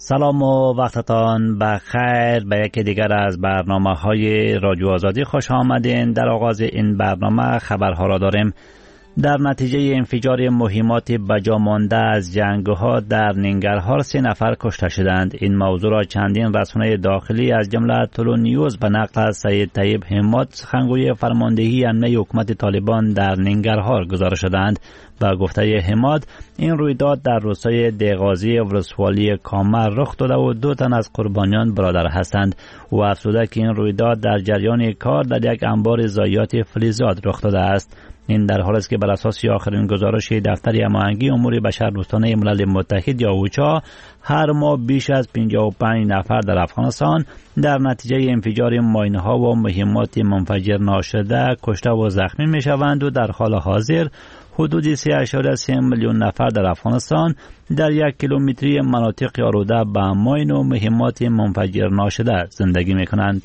سلام و وقتتان بخیر به یکی دیگر از برنامه‌های رادیو آزادی خوش آمدین. در آغاز این برنامه خبرها را داریم. در نتیجه انفجار مهمات بجا مانده از جنگ‌ها در ننگرهار 3 نفر کشته شدند. این موضوع را چندین رسانه داخلی از جمله طلوع نیوز به نقل از سید طیب حماد سخنگوی فرماندهی امنیه حکومت طالبان در ننگرهار گزارش دادند. با گفته حماد این رویداد در روستای دیغازی ولسوالی کامر رخ داده و 2 تن از قربانیان برادر هستند. او افزوده که این رویداد در جریان کار در یک انبار ضایعات فلزات رخ داده است. این در حالی است که بر اساس آخرین گزارش دفتر هماهنگی امور بشردوستانه ملل متحد یا اوچا هر ماه بیش از 55 نفر در افغانستان در نتیجه انفجار ماین‌ها و مهمات منفجر ناشده کشته و زخمی می‌شوند و در حال حاضر حدود 3.3 میلیون نفر در افغانستان در 1 کیلومتری مناطق آلوده به ماین و مهمات منفجر ناشده زندگی می‌کنند.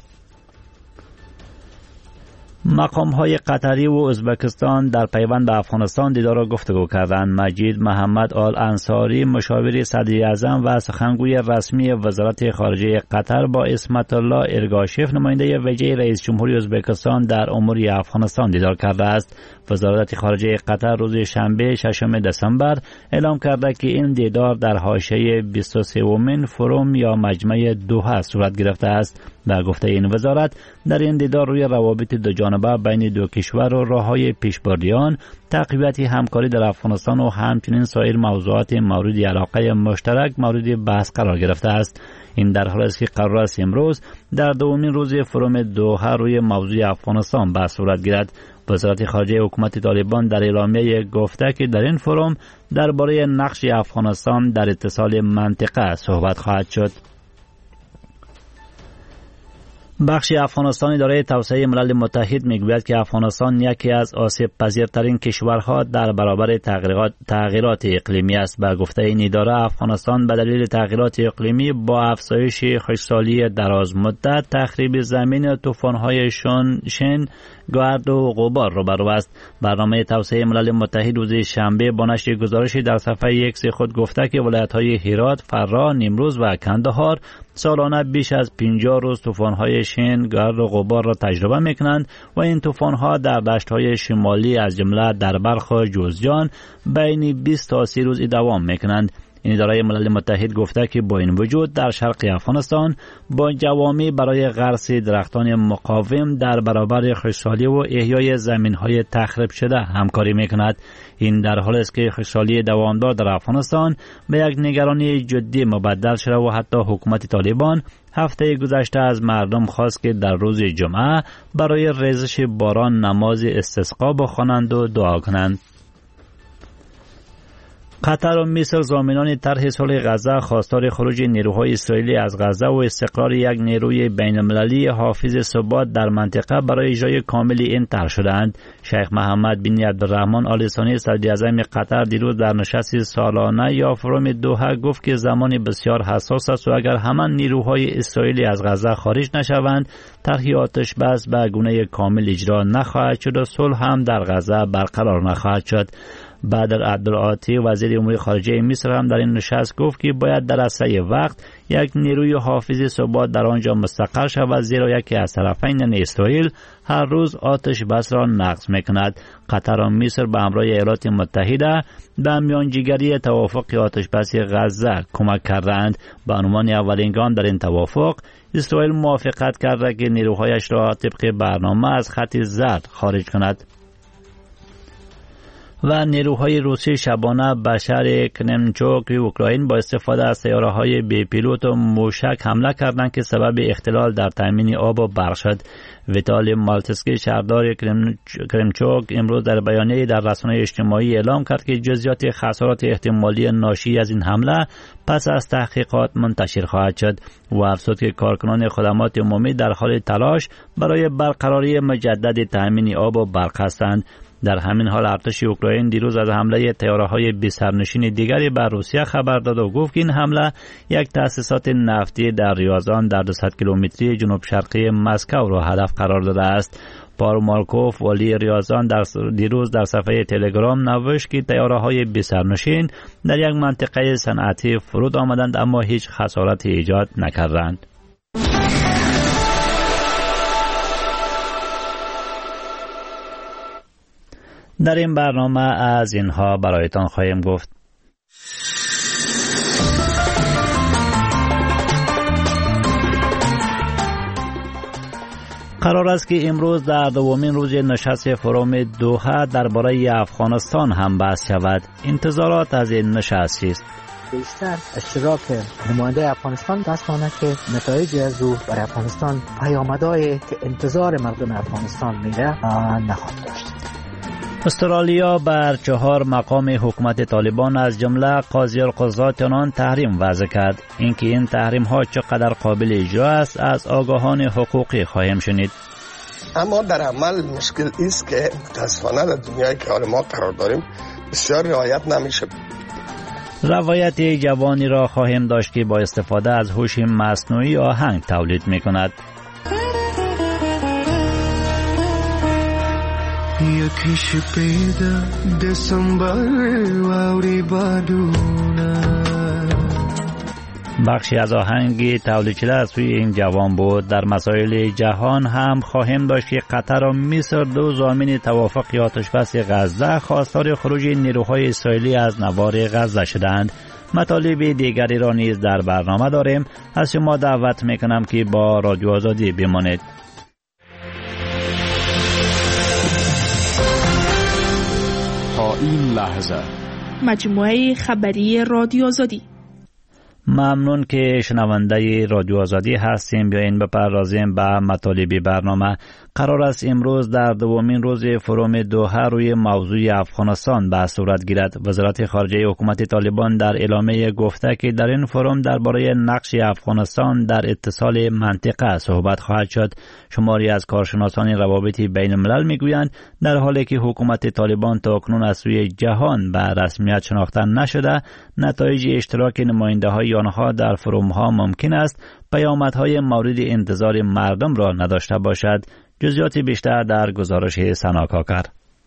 مقام‌های قطری و ازبکستان در پیوند به افغانستان دیدار و گفتگو کردند. مجید محمد آل انصاری مشاور صدر اعظم و سخنگوی رسمی وزارت خارجه قطر با اسمت الله ارگاشف نماینده ویژه رئیس جمهوری ازبکستان در امور افغانستان دیدار کرده است. وزارت خارجه قطر روز شنبه 6 دسامبر اعلام کرده که این دیدار در حاشیه 23مین فروم یا مجمع دوحه صورت گرفته است. به گفته این وزارت در این دیدار روی روابط دو جانبه بین دو کشور و راه‌های پیشبردی آن، تقویت همکاری در افغانستان و همچنین سایر موضوعات مورد علاقه مشترک مورد بحث قرار گرفته است. این در حالی است که قرار است امروز در دومین روز فروم دوحه روی موضوع افغانستان بحث صورت گیرد. وزارت خارجه حکومت طالبان در اعلامیه گفته که در این فروم درباره نقش افغانستان در اتصال منطقه صحبت خواهد شد. بخش افغانستانی اداره توسعه ملل متحد میگوید که افغانستان یکی از آسیب پذیرترین کشورها در برابر تغییرات اقلیمی است. به گفته این اداره افغانستان به دلیل تغییرات اقلیمی با افزایش خشکسالی دراز مدت، تخریب زمین، طوفان‌های شن، گرد و غبار روبرو است. برنامه توسعه ملل متحد روز شنبه با نشر گزارشی در صفحه X خود گفته که ولایت‌های هرات، فرا، نیمروز و کندهار سالانه بیش از 50 روز طوفان‌های شن، گرد و غبار را تجربه می‌کنند و این طوفان‌ها در دشت‌های شمالی از جمله در بلخ و جوزجان بین 20 تا 30 روز دوام می‌کنند. این اداره ملل متحد گفته که با این وجود در شرق افغانستان با جوامع برای غرس درختان مقاوم در برابر خشکسالی و احیای زمین‌های تخریب شده همکاری می‌کند. این در حالی است که خشکسالی دوامدار در افغانستان به یک نگرانی جدی مبدل شده و حتی حکومت طالبان هفته گذشته از مردم خواست که در روز جمعه برای ریزش باران نماز استسقا بخوانند و دعا کنند. قطر و مصر ضامنان طرح صلح غزه خواستار خروج نیروهای اسرائیلی از غزه و استقرار یک نیروی بین‌المللی حافظ ثبات در منطقه برای اجرای کامل این طرح شدند. شیخ محمد بن عبدالرحمن آل ثانی صدر اعظم قطر دیروز در نشست سالانه یا فروم دوحه گفت که زمان بسیار حساس است و اگر همان نیروهای اسرائیلی از غزه خارج نشوند طرح آتش بس به گونه کامل اجرا نخواهد شد و صلح هم در غزه برقرار نخواهد شد. بدر عبدالعاطی وزیر امور خارجه مصر هم در این نشست گفت که باید در اسرع وقت یک نیروی حافظ ثبات در آنجا مستقر شود، زیرا یکی از طرفین یعنی اسرائیل هر روز آتش بس را نقض میکند. قطر و مصر به همراه ایالات متحده به میانجیگری توافق آتش بس غزه کمک کردند. به عنوان اولین گام در این توافق اسرائیل موافقت کرده که نیروهایش را طبق برنامه از خط زرد خارج کند و نیروهای روسی شبانه به شهر کرمنچوک اوکراین با استفاده از سیاره‌های بی پیلوت و موشک حمله کردند که سبب اختلال در تامین آب و برق شد. ویتالی مالتسکی شهردار کرمنچوک امروز در بیانیه‌ای در رسانه‌های اجتماعی اعلام کرد که جزئیات خسارات احتمالی ناشی از این حمله پس از تحقیقات منتشر خواهد شد. و افزود که کارکنان خدمات عمومی در حال تلاش برای برقراری مجدد تامین آب و برق هستند. در همین حال ارتش اوکراین دیروز از حمله طیاره‌های بی سرنشین دیگری بر روسیه خبر داد و گفت که این حمله یک تأسیسات نفتی در ریازان در 200 کیلومتری جنوب شرقی مسکو را هدف قرار داده است. پارمالکوف ولی ریاضان دیروز در صفحه تلگرام نوشت که طیاره‌های بی‌سرنشین در یک منطقه صنعتی فرود آمدند اما هیچ خسارتی ایجاد نکردند. در این برنامه از اینها برایتان خواهیم گفت. قرار است که امروز در دومین روز نشست فروم دوحه درباره افغانستان هم بحث شود. انتظارات از این نشست است؟ بیشتر اشتراک نماینده افغانستان دست آنه که نتایج از او برای افغانستان پیامدهای که انتظار مردم افغانستان میره نخواهد داشت. استرالیا بر 4 مقام حکومت طالبان از جمله قاضی القضات آن تحریم وضع کرد. اینکه این تحریم ها چقدر قابل اجرا است از آگاهان حقوقی خواهیم شنید. اما در عمل مشکل است که متاسفانه در دنیایی که حال ما قرار داریم بسیار رعایت نمیشه. روایت جوانی را خواهیم داشت که با استفاده از هوش مصنوعی آهنگ تولید می‌کند. یکی شپیده دسامبر واوری بادونه. بخشی از آهنگی تولید شده از سوی این جوان بود. در مسائل جهان هم خواهیم داشت که قطر و مصر دو ضامن توافق آتشبس غزه خواستار خروج نیروهای اسرائیلی از نوار غزه شدند. مطالب دیگری را نیز در برنامه داریم. از شما دعوت میکنم که با رادیو آزادی بمانید. تا این لحظه مجموعه خبری رادیو آزادی. ممنون که شنونده رادیو آزادی هستیم. بیاین بپردازیم به مطالب برنامه. قرار است امروز در دومین روز فروم دوحه روی موضوع افغانستان بحث صورت گیرد. وزارت خارجه حکومت طالبان در اعلامیه گفته که در این فروم درباره نقش افغانستان در اتصال منطقه صحبت خواهد شد. شماری از کارشناسان روابط بین الملل میگویند در حالی که حکومت طالبان تاکنون از سوی جهان به رسمیت شناخته نشده، نتایج اشتراک نماینده‌های آنها در فروم ها ممکن است پیامدهای مورد انتظار مردم را نداشته باشد. جزئیات بیشتر در گزارش سنا کاکر.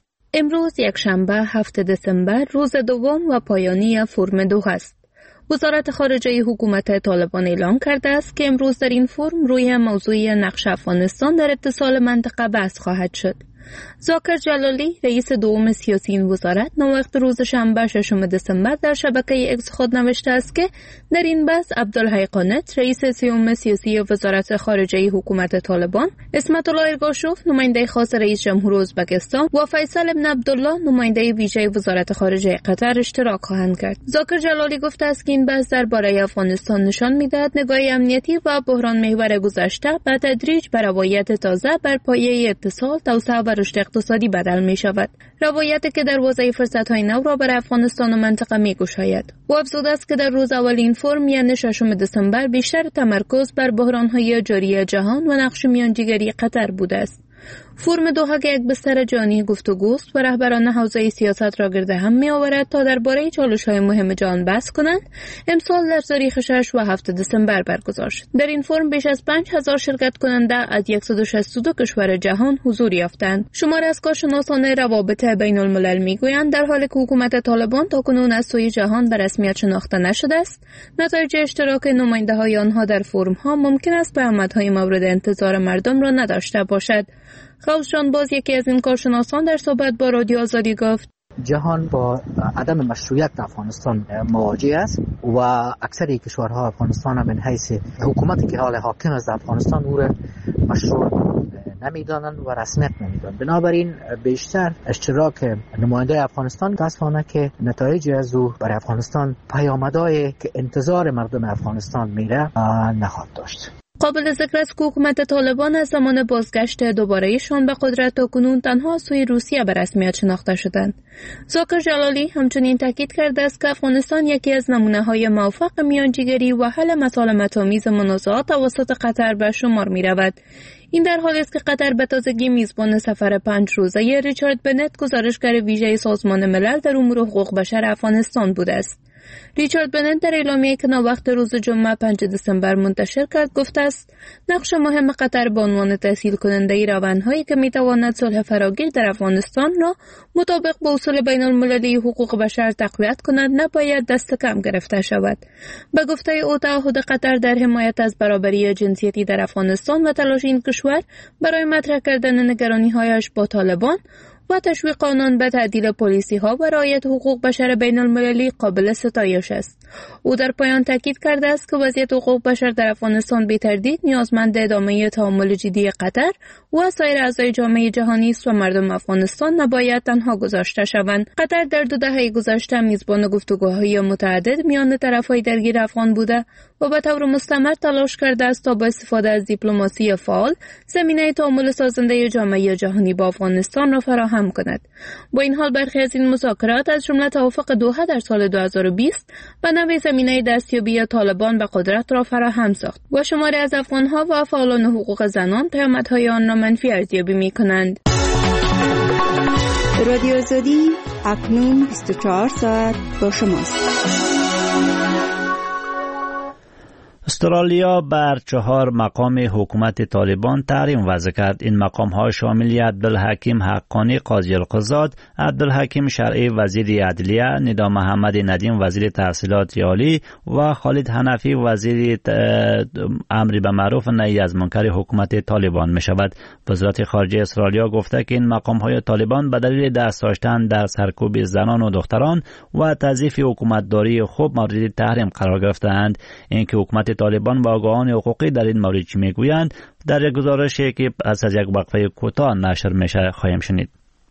امروز یک شنبه 7 دسامبر روز دوم و پایانی فروم دوحه است. وزارت خارجه حکومت طالبان اعلام کرده است که امروز در این فروم روی موضوع نقش افغانستان در اتصال منطقه بحث خواهد شد. ذاکر جلالی رئیس دوم سیاسی این وزارت نوقت روز شنبه 6 دسامبر در شبکه اکس خود نوشته است که در این بحث عبدالحی قانت رئیس سیوم سیاسی وزارت خارجه حکومت طالبان، اسمت الله ارگاشوف نماینده خاص رئیس جمهور ازبکستان و فیصل ابن عبدالله نماینده ویژه وزارت خارجه قطر اشتراک خواهند کرد. ذاکر جلالی گفته است که این بحث درباره افغانستان نشان می‌دهد نگاه امنیتی و بحران محور گذشته به تدریج بر روایت تازه بر پایه اتصال، توسعه و رشد اقتصادی بدل می شود. روایتی که دروازه فرصت‌های نو را بر افغانستان و منطقه می گشاید. او افزوده است که در روز اولین فروم یعنی 6 دسامبر بیشتر تمرکز بر بحران‌های جاری جهان و نقش میانجیگری قطر بوده است. فروم دوحه که یک بستر جهانی گفتگوست و رهبران حوزه سیاست را گرد هم می آورد تا درباره چالش‌های مهم جهان بحث کنند. امسال در تاریخ 6 و 7 دسامبر برگزار شد. در این فروم بیش از 5000 شرکت کننده از 162 کشور جهان حضور یافتند. شماری از کارشناسان روابط بین الملل میگویند در حالی که حکومت طالبان تاکنون از سوی جهان به رسمیت شناخته نشده است، نتایج اشتراک نماینده‌های آنها در فروم‌ها ممکن است پیامدهای مورد انتظار مردم را نداشته باشد. خوش جانباز یکی از این کارشناسان در صحبت با رادیو آزادی گفت جهان با عدم مشروعیت افغانستان مواجه است و اکثر کشورها افغانستان من حیث حکومتی که حال حاکم از افغانستان او را مشروع نمیدانند و رسمیت نمیدانند. بنابراین بیشتر اشتراک نماینده افغانستان دستانه که نتایج از او برای افغانستان پیامدهای که انتظار مردم افغانستان میره نخواهد داشت. قابل ذکر است که حکومت طالبان از زمان بازگشت دوباره‌ایشان به قدرت تاکنون تنها سوی روسیه به رسمیت شناخته شدند. ذاکر جلالی همچنین تاکید کرده است که افغانستان یکی از نمونه‌های موفق میانجیگری و حل مسالمت‌آمیز منازعات توسط قطر به شمار می‌رود. این در حالی است که قطر به تازگی میزبان سفر 5 روزه ریچارد بنت، گزارشگر ویژه سازمان ملل در امور حقوق بشر افغانستان بوده است. ریچارد بنت در اعلامیه‌ای که ناوقت روز جمعه 5 دسامبر منتشر کرد گفته است نقش مهم قطر به عنوان تسهیل کننده روندهایی که میتواند صلح فراگیر در افغانستان را مطابق با اصول بین المللی حقوق بشر تقویت کند نباید دست کم گرفته شود. به گفته او تعهد قطر در حمایت از برابری جنسیتی در افغانستان و تلاش این کشور برای مطرح کردن نگرانی‌هایش با طالبان و تشویق آنان به تعدیل پلیسی ها و رعایت حقوق بشر بین المللی قابل ستایش است. او در پایان تاکید کرده است که وضعیت حقوق بشر در افغانستان بی تردید نیازمند ادامه تعامل جدی قطر و سایر اعضای جامعه جهانی است و مردم افغانستان نباید تنها گذاشته شوند. قطر در 2 دهه گذشته میزبان گفتگوهای متعدد میان طرفهای درگیر افغان بوده و به طور مستمر تلاش کرده است تا با استفاده از دیپلماسی فعال زمینه تعامل سازنده جامعه جهانی با افغانستان را فراهم کند. با این حال برخی از این مذاکرات از جمله توافق دوحه در سال 2020 و نوع زمینه دستیابی طالبان به قدرت را فراهم ساخت و شماری از افغانها و فعالان حقوق زنان پیامدهای آن را منفی ارزیابی می‌کنند. رادیو آزادی اکنون 24 ساعت با شماست. استرالیا بر 4 مقام حکومت طالبان تحریم وضع کرد. این مقام ها شامل عبدالحکیم حقانی قاضی القضات، عبدالحکیم شرعی وزیر عدلیه، ندا محمد ندیم وزیر تحصیلات عالی و خالد حنفی وزیر امر بالمعروف و نهی از منکر حکومت طالبان می شود. وزارت خارجه استرالیا گفته که این مقام های طالبان به دلیل دست داشتن در سرکوب زنان و دختران و تضعیف حکومتداری خوب مورد تحریم قرار گرفتند. اینکه حکومت طالبان و آگاهان حقوقی در این مورد چی میگویند در یک گزارشی که پس از یک وقفه کوتاه نشر میشه خواهیم شنید.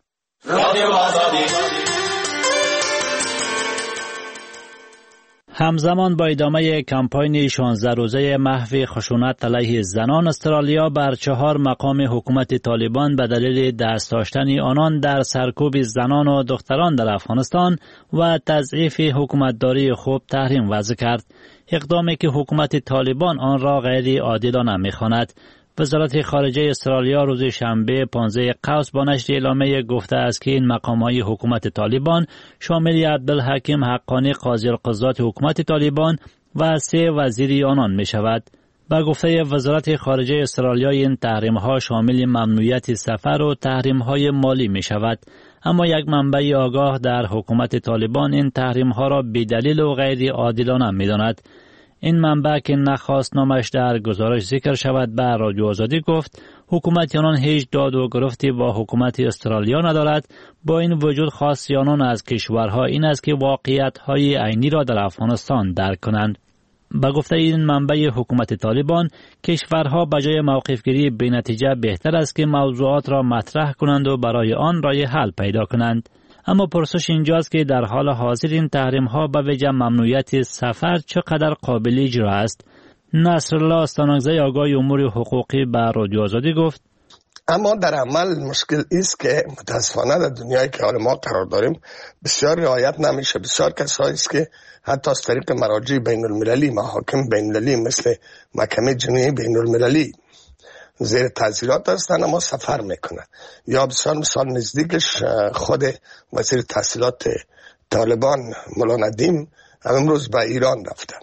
همزمان با ادامه کمپاین 16 روزه محو خشونت علیه زنان، استرالیا بر 4 مقام حکومت طالبان به دلیل دست داشتن آنان در سرکوب زنان و دختران در افغانستان و تضعیف حکومتداری خوب تحریم وضع کرد. اقدامی که حکومت طالبان آن را غیر عادلانه می‌خواند. وزارت خارجه استرالیا روز شنبه 15 قوس با نشر اعلامیه گفته است که این مقام‌های حکومت طالبان شامل عبدالحکیم حقانی قاضی القضات حکومت طالبان و 3 وزیر آنان می‌شود. با گفته وزارت خارجه استرالیا این تحریم‌ها شامل ممنوعیت سفر و تحریم‌های مالی می‌شود. اما یک منبع آگاه در حکومت طالبان این تحریم‌ها را بی‌دلیل و غیر عادلانه می‌داند. این منبع که نخواست نامش در گزارش ذکر شود به رادیو آزادی گفت حکومت آنان هیچ داد و گرفتی با حکومت استرالیا ندارد. با این وجود خواست آنان از کشورها این است که واقعیت‌های عینی را در افغانستان درک کنند. با گفته این منبع حکومت طالبان کشورها به جای موقف گیری بی نتیجه بهتر است که موضوعات را مطرح کنند و برای آن راه حل پیدا کنند. اما پرسش اینجاست که در حال حاضر این تحریم ها به وجه ممنوعیت سفر چقدر قابل اجرا است. نصرالله استانکزی آگاه امور حقوقی به رادیو آزادی گفت اما در عمل مشکل است که متاسفانه در دنیایی که حال ما قرار داریم بسیار رعایت نمیشه. بسیار کسایی است که حتی از طریق مراجع بین المللی، محاکم بین المللی مثل محکمه جنایی بین المللی زیر تعزیرات هستن اما سفر میکنن. یا بسیار مثال نزدیکش خود وزیر تحصیلات طالبان مولا ندیم امروز به ایران رفتن.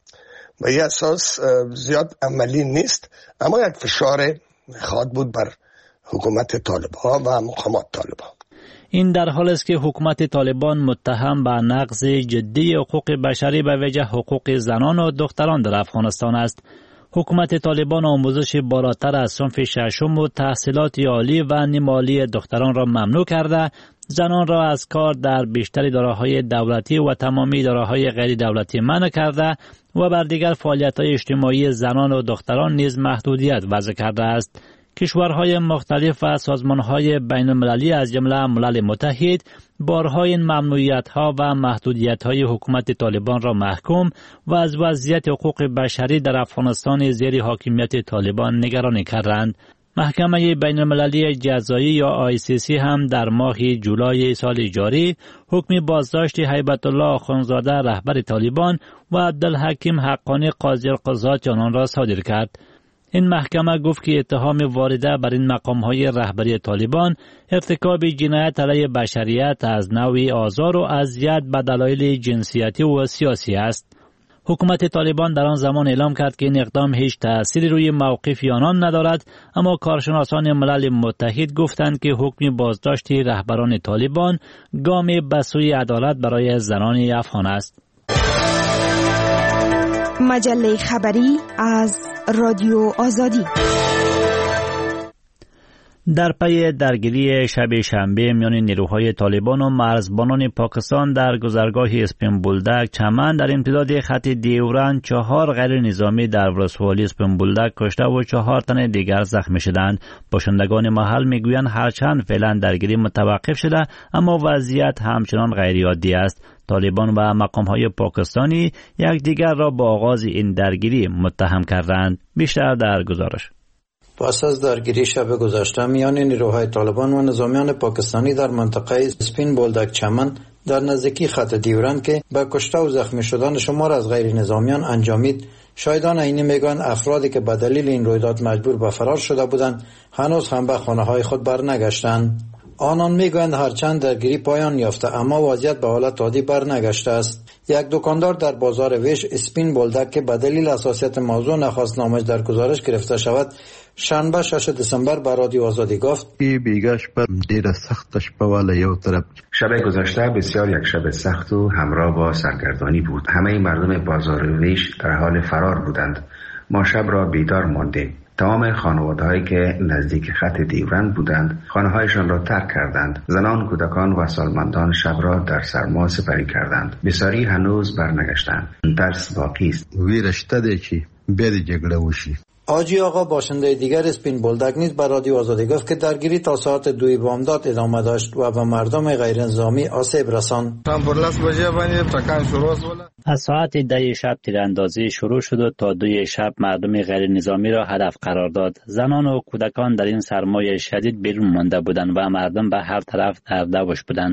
و این اساس زیاد عملی نیست اما یک فشار خواهد بود بر حکومت طالبان و مقامات طالبان. این در حال است که حکومت طالبان متهم به نقض جدی حقوق بشری به وجه حقوق زنان و دختران در افغانستان است. حکومت طالبان آموزش بالاتر از صنف ششم و تحصیلات عالی و نیمه‌عالی دختران را ممنوع کرده، زنان را از کار در بیشتر اداره‌های دولتی و تمامی اداره‌های غیر دولتی منع کرده و بر دیگر فعالیت‌های اجتماعی زنان و دختران نیز محدودیت وضع کرده است. کشورهای مختلف و سازمانهای بین المللی از جمله ملل متحد بارها این ممنوعیت‌ها و محدودیت‌های حکومت طالبان را محکوم و از وضعیت حقوق بشری در افغانستان زیر حاکمیت طالبان نگرانی کردند. محکمه بین المللی جزایی یا ICC هم در ماه جولای سال جاری حکم بازداشت هیبت الله آخونزاده رهبر طالبان و عبدالحکیم حقانی قاضی القضات آنان را صادر کرد. این محکمه گفت که اتهام وارده بر این مقام‌های رهبری طالبان ارتکاب جنایت علیه بشریت از نوع آزار و اذیت به دلایل جنسیتی و سیاسی است. حکومت طالبان در آن زمان اعلام کرد که این اقدام هیچ تأثیری روی موقف آنان ندارد، اما کارشناسان ملل متحد گفتند که حکم بازداشت رهبران طالبان گام به سوی عدالت برای زنان افغان است. مجله خبری از رادیو آزادی. در پی درگیری شب شنبه میان نیروهای طالبان و مرزبانان پاکستان در گذرگاه اسپین بولدک چمن در امتداد خط دیورند 4 غیر نظامی در ولسوالی اسپین بولدک کشته و 4 تن دیگر زخمی شدند. باشندگان محل میگویند هرچند فعلا درگیری متوقف شده اما وضعیت همچنان غیر عادی است. طالبان و مقام‌های پاکستانی یکدیگر را با آغاز این درگیری متهم کردند. بیشتر در گزارش. پس از درگیری شب گذشته میان نیروهای طالبان و نظامیان پاکستانی در منطقه اسپین بولدک چمن در نزدیکی خط دیورند که به کشته و زخمی شدن شمار از غیر نظامیان انجامید، شاهدان عینی میگویند افرادی که به دلیل این رویداد مجبور به فرار شده بودند هنوز هم به خانه‌های خود برنگشتند. آنان میگویند هرچند درگیری پایان یافته اما وضعیت به حالت عادی برنگشته است. یک دکاندار در بازار ویش اسپین بولدک که به دلیل حساسیت موضوع نخواست نامش در گزارش گرفته شود، شنبه 6 دسامبر به رادیو آزادی گفت بیگاش پر ډیره سخت شپه والا یو طرف شب گذشته بسیار یک شب سخت و همراه با سرگردانی بود. همه مردم بازار ویش در حال فرار بودند. ما شب را بیدار ماندیم. تمام خانواده‌هایی که نزدیک خط دیورند بودند خانه‌هایشان را ترک کردند. زنان، کودکان و سالمندان شب را در سرما سپری کردند. بسیاری هنوز برنگشتند. ترس باقی است. ویرشته دی چې بیا د جګړه وشي. آجی آقا باشنده دیگر اسپین بولدک نیز به رادیو آزادی گفت که درگیری تا ساعت 2 بامداد ادامه داشت و به مردم غیر نظامی آسیب رساند. از ساعت 10 شب تیراندازی شروع شد و تا 2 شب مردم غیر نظامی را هدف قرار داد. زنان و کودکان در این سرمای شدید بیرون مانده بودند و مردم به هر طرف در دوش بودند.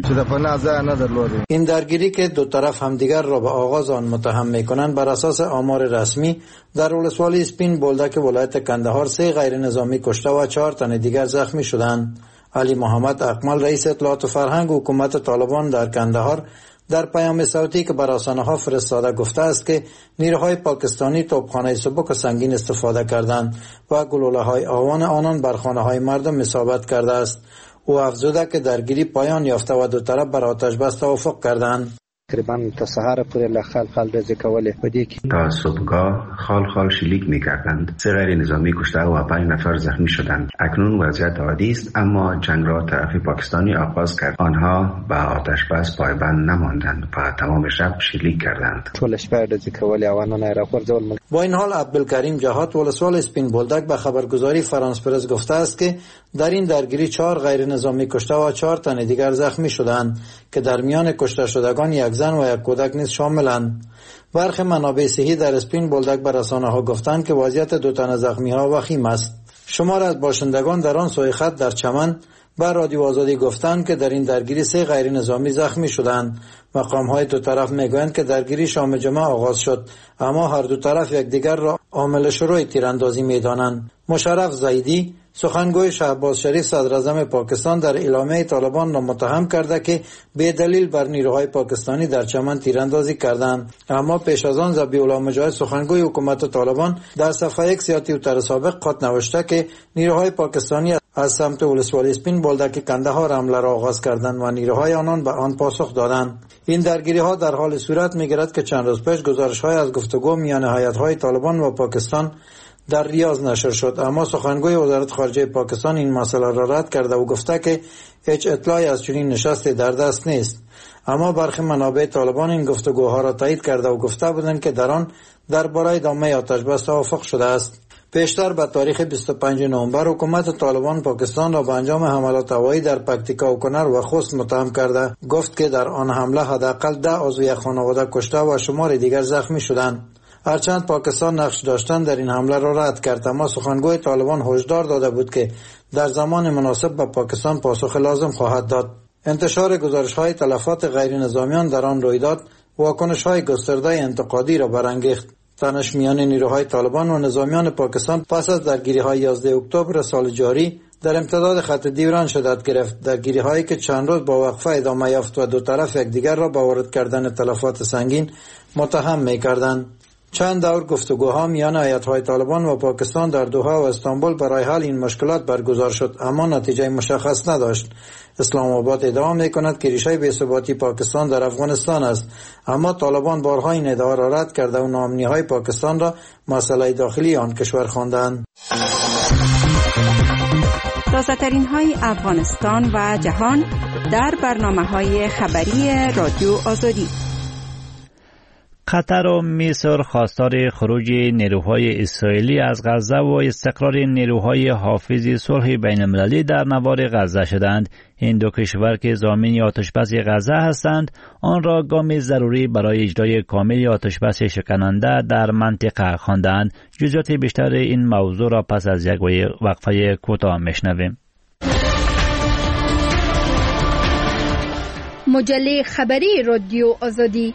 این درگیری که دو طرف همدیگر را به آغاز آن متهم می‌کنند بر اساس آمار رسمی در ولسوالی اسپین بولدک ولایت کندهار 3 غیر نظامی کشته و 4 تن دیگر زخمی شدند. علی محمد اکمل رئیس اطلاعات و فرهنگ حکومت طالبان در کندهار در پیام صوتی که بر رسانه‌ها فرستاده گفته است که نیروهای پاکستانی توپخانه سبک و سنگین استفاده کردند و گلوله‌های آوان آنان بر خانه‌های مردم اصابت کرده است. او افزوده که درگیری پایان یافته و دو طرف بر آتش بس توافق کردند. تقریبا تا سهار پورې خال رزق کولې په دې کې تا صبحگاه خال شلیک می‌کردند. 3 غیر نظامی کشته و 5 نفر زخمی شدند. اکنون وضعیت عادی است اما جنگ را طرف پاکستانی آغاز کرد. آنها به آتش بس پایبند نماندند و تمام شب شلیک کردند. ټول شپه رزق کولې اوانونه راغورځول. با این حال عبدالکریم جهات ولسوال اسپین بولدک به خبرگزاری فرانس پرس گفته است که در این درگیری 4 غیر نظامی کشته و 4 تن دیگر زخمی شدند که در میان کشته شدگان یک زن و یک کودک نیز شاملند. برخی منابع صحی در اسپین بولدک به رسانه‌ها گفتند که وضعیت 2 تن زخمی‌ها وخیم است. شمار از باشندگان در آن سوی خط در چمن بر رادیو آزادی گفتند که در این درگیری 3 غیر نظامی زخمی شدند. مقام‌های دو طرف میگویند که درگیری شام جمعه آغاز شد اما هر دو طرف یکدیگر را عامل شروع تیراندازی می‌دانند. مشرف زیدی سخنگوی شهباز شریف صدراعظم پاکستان در اعلامیه طالبان را متهم کرده که به دلیل بر نیروهای پاکستانی در چمن تیراندازی کردند. اما پیش از آن ذبیح الله مجاهد سخنگوی حکومت طالبان در صفحه ایکس یا توییتر سابق خود نوشته که نیروهای پاکستانی از سمت ولسوالی اسپین بولدک کندهار حمله را آغاز کردند و نیروهای آنان به آن پاسخ دادند. این درگیری ها در حال صورت می‌گیرد که چند روز پیش گزارش‌های از گفتگو میان هیئت‌های طالبان و پاکستان در ریاض نشر شد اما سخنگوی وزارت خارجه پاکستان این مسئله را رد کرده و گفته که هیچ اطلاعی از چنین نشستی در دست نیست. اما برخی منابع طالبان این گفتگوها را تایید کرده و گفته بودند که در آن درباره ادامه آتش بس توافق شده است. پیشتر به تاریخ 25 نوامبر حکومت طالبان پاکستان را به انجام حملات هوایی در پکتیکا و کنر و خوست متهم کرده. گفت که در آن حمله حداقل 10 عضو یک خانواده کشته و شمار دیگر زخمی شدند. هرچند پاکستان نقش داشتن در این حمله را رد کرد اما سخنگوی طالبان هشدار داده بود که در زمان مناسب به پاکستان پاسخ لازم خواهد داد. انتشار گزارش‌های تلفات غیر نظامیان در آن رویداد واکنش‌های گسترده انتقادی را برانگیخت. تنش میان نیروهای طالبان و نظامیان پاکستان پس از درگیری‌های 11 اکتبر سال جاری در امتداد خط دیوران شدت گرفت. درگیری‌هایی که چند روز با وقفه ادامه یافت و دو طرف یکدیگر را با وارد کردن تلفات سنگین متهم می‌کردند. چند دور گفتگوها میان هیئت‌های طالبان و پاکستان در دوحه و استانبول برای حل این مشکلات برگزار شد، اما نتیجه مشخص نداشت. اسلام آباد ادعا می‌کند که ریشه بی‌ثباتی پاکستان در افغانستان است، اما طالبان بارها این ادعا را رد کرده و ناامنی‌های پاکستان را مسئله داخلی آن کشور خواندند. تازه‌ترین های افغانستان و جهان در برنامه‌های خبری رادیو آزادی. قطر و مصر خواستار خروج نیروهای اسرائیلی از غزه و استقرار نیروهای حافظ صلح بین المللی در نوار غزه شدند. این دو کشور که ضامن آتشبس غزه هستند، آن را گام ضروری برای اجرای کامل آتشبس شکننده در منطقه خواندند. جزئیات بیشتر این موضوع را پس از یک وقفه کوتاه میشنویم. مجله خبری رادیو آزادی.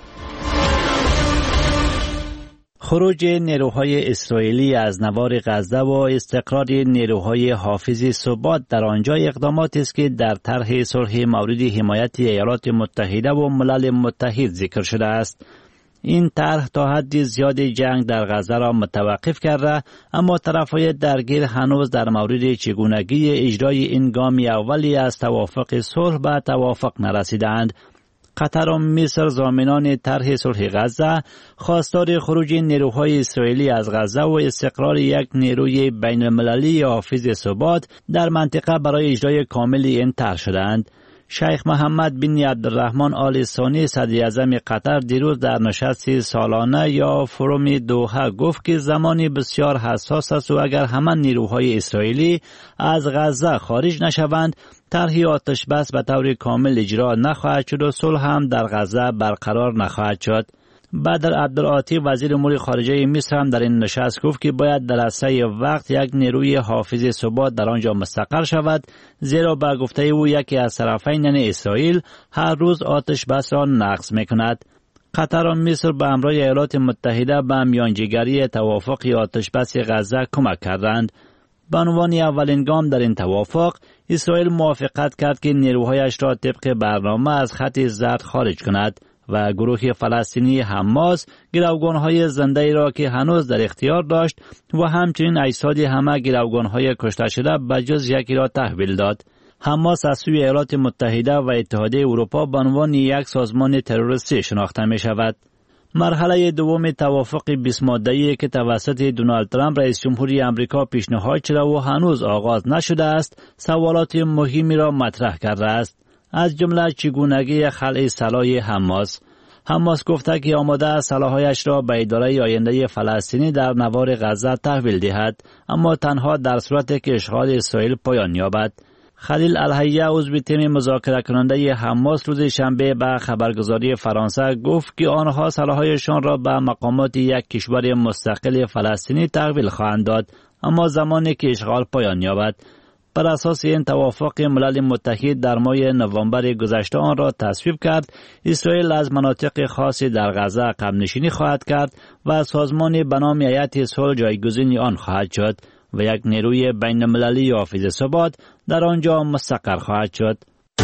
خروج نیروهای اسرائیلی از نوار غزه و استقرار نیروهای حافظ ثبات در آنجا اقداماتی است که در طرح صلح مورد حمایت ایالات متحده و ملل متحد ذکر شده است. این طرح تا حد زیاد جنگ در غزه را متوقف کرده، اما طرفهای درگیر هنوز در مورد چگونگی اجرای این گام اولی از توافق صلح به توافق نرسیدند. قطر و مصر ضامنان طرح صلح غزه خواستار خروج نیروهای اسرائیلی از غزه و استقرار یک نیروی بین المللی حافظ ثبات در منطقه برای اجرای کامل این طرح شدند. شیخ محمد بن عبدالرحمن آل ثانی صدر اعظم قطر دیروز در نشست سالانه یا فروم دوحه گفت که زمانی بسیار حساس است و اگر همان نیروهای اسرائیلی از غزه خارج نشوند، طرح آتشبس به طور کامل اجرا نخواهد شد و صلح هم در غزه برقرار نخواهد شد. بدر عبدالعاطی وزیر امور خارجه مصر هم در این نشست گفت که باید در اسرع وقت یک نیروی حافظ ثبات در آنجا مستقر شود، زیرا به گفته او یکی از طرفین یعنی اسرائیل هر روز آتش بس را نقض میکند. قطر و مصر به همراه ایالات متحده به میانجیگری توافق آتش بس غزه کمک کردند. به عنوان اولین گام در این توافق، اسرائیل موافقت کرد که نیروهایش را طبق برنامه از خط زرد خارج کند و گروه فلسطینی حماس گروگان‌های زنده را که هنوز در اختیار داشت و همچنین اجساد همه گروگان‌های کشته شده بجز یکی را تحویل داد. حماس از سوی ایالات متحده و اتحادیه اروپا به عنوان یک سازمان تروریستی شناخته می شود. مرحله دوم توافق 20 ماده‌ای که توسط دونالد ترامپ رئیس جمهوری آمریکا پیشنهاد شده و هنوز آغاز نشده است، سوالات مهمی را مطرح کرده است، از جمله چگونگی خلع سلاح حماس. حماس گفته که آماده است سلاح‌هایش را به اداره آینده فلسطینی در نوار غزه تحویل دهد، اما تنها در صورتی که اشغال اسرائیل پایان یابد. خلیل الحیه عضو تیم مذاکره کننده حماس روز شنبه به خبرگزاری فرانسه گفت که آنها سلاح‌هایشان را به مقامات یک کشور مستقل فلسطینی تحویل خواهند داد، اما زمانی که اشغال پایان یابد. بر اساس این توافق ملل متحد در ماه نوامبر گذشته آن را تصویب کرد، اسرائیل از مناطق خاصی در غزه عقب نشینی خواهد کرد و سازمان به نام هیئت صلح جایگزین آن خواهد شد و یک نیروی بین المللی حافظ ثبات در آنجا مستقر خواهد شد.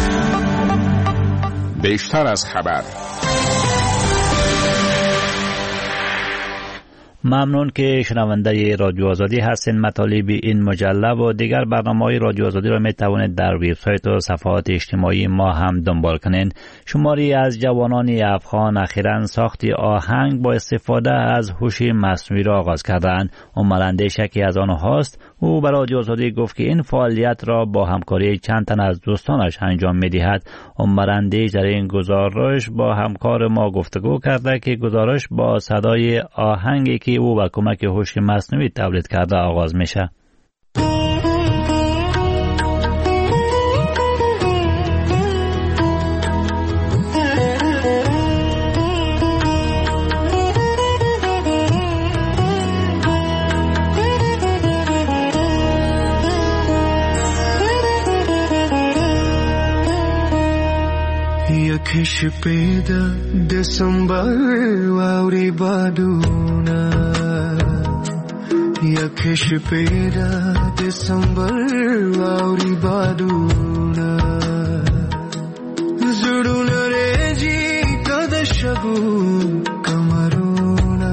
بیشتر از خبر. ممنون که شنونده رادیو آزادی هستین. مطالب این مجله و دیگر برنامه‌های رادیو آزادی را می توانید در وبسایت و صفحات اجتماعی ما هم دنبال کنین. شماری از جوانان افغان اخیراً ساخت آهنگ با استفاده از هوش مصنوعی را آغاز کردند. عمرندیش یکی از آنهاست. او به رادیو آزادی گفت که این فعالیت را با همکاری چند تن از دوستانش انجام می‌دهد. عمرندیش در این گزارش با همکار ما گفتگو کرده که گزارش با صدای آهنگی که او با کمک هوش مصنوعی تولید کرده آغاز میشه. یکش پیدا دسمبر واوری بادونا یکش پیدا دسمبر واوری بادونا زړونه رېږي کده شګو کمرونا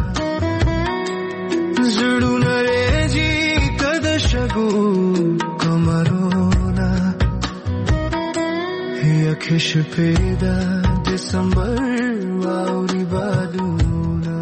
زړونه رېږي کده شګو کمرونا یکش پیدا دسمبر واوری بادونا.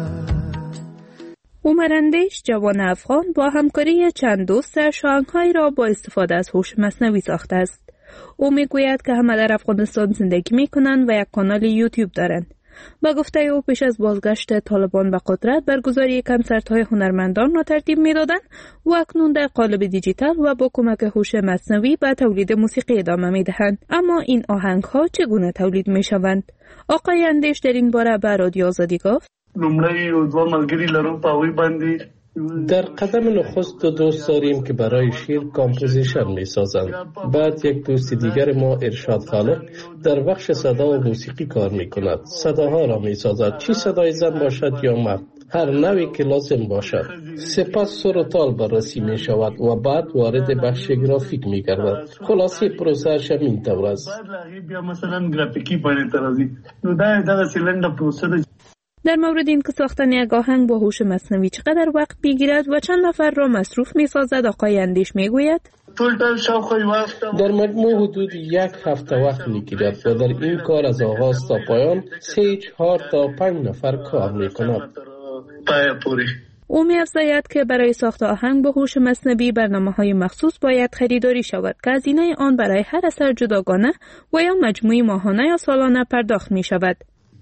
عمر اندیش جوان افغان با همکاری چند دوستش آهنگ‌هایی را با استفاده از هوش مصنوعی ساخته است. او میگوید که همه در افغانستان زندگی میکنند و یک کانال یوتیوب دارند. با گفته او پیش از بازگشت طالبان به قدرت برگزاری کنسرت‌های هنرمندان را ترتیب میدادند و اکنون در قالب دیجیتال و با کمک هوش مصنوعی به تولید موسیقی ادامه میدهند. اما این آهنگ‌ها چگونه تولید میشوند؟ آقای اندیش در این باره به رادیو آزادی گفت: لومړی دوه ملګري لرو په هغوی باندې در قدم نخست دو دوست داریم که برای شعر کامپوزیشن می سازند. بعد یک دوست دیگر ما ارشاد خالق در بخش صدا و موسیقی کار می کند. صداها را می سازد، چی صدای زن باشد یا مرد، هر نوعی که لازم باشد. سپس سر و تال بررسی می شود و بعد وارد بخش گرافیک می گردد. خلاصه پروسه‌اش همین طور است. مثلا گرافیکی باندې ترازی نو دا سیلندر پروسه. در مورد این که ساختن یک آهنگ با هوش مصنوعی چقدر وقت میگیرد و چند نفر را مصروف میسازد، آقای اندیش میگوید: در مجموع حدود 1 هفته وقت میگیرد و در این کار از آغاز تا پایان 3، 4 تا 5 نفر کار میکند. او می‌افزاید که برای ساخت آهنگ با هوش مصنوعی برنامه‌های مخصوص باید خریداری شود که هزینه آن برای هر اثر جداگانه و یا مجموعی ماهانه یا سالانه پرداخت می‌شود.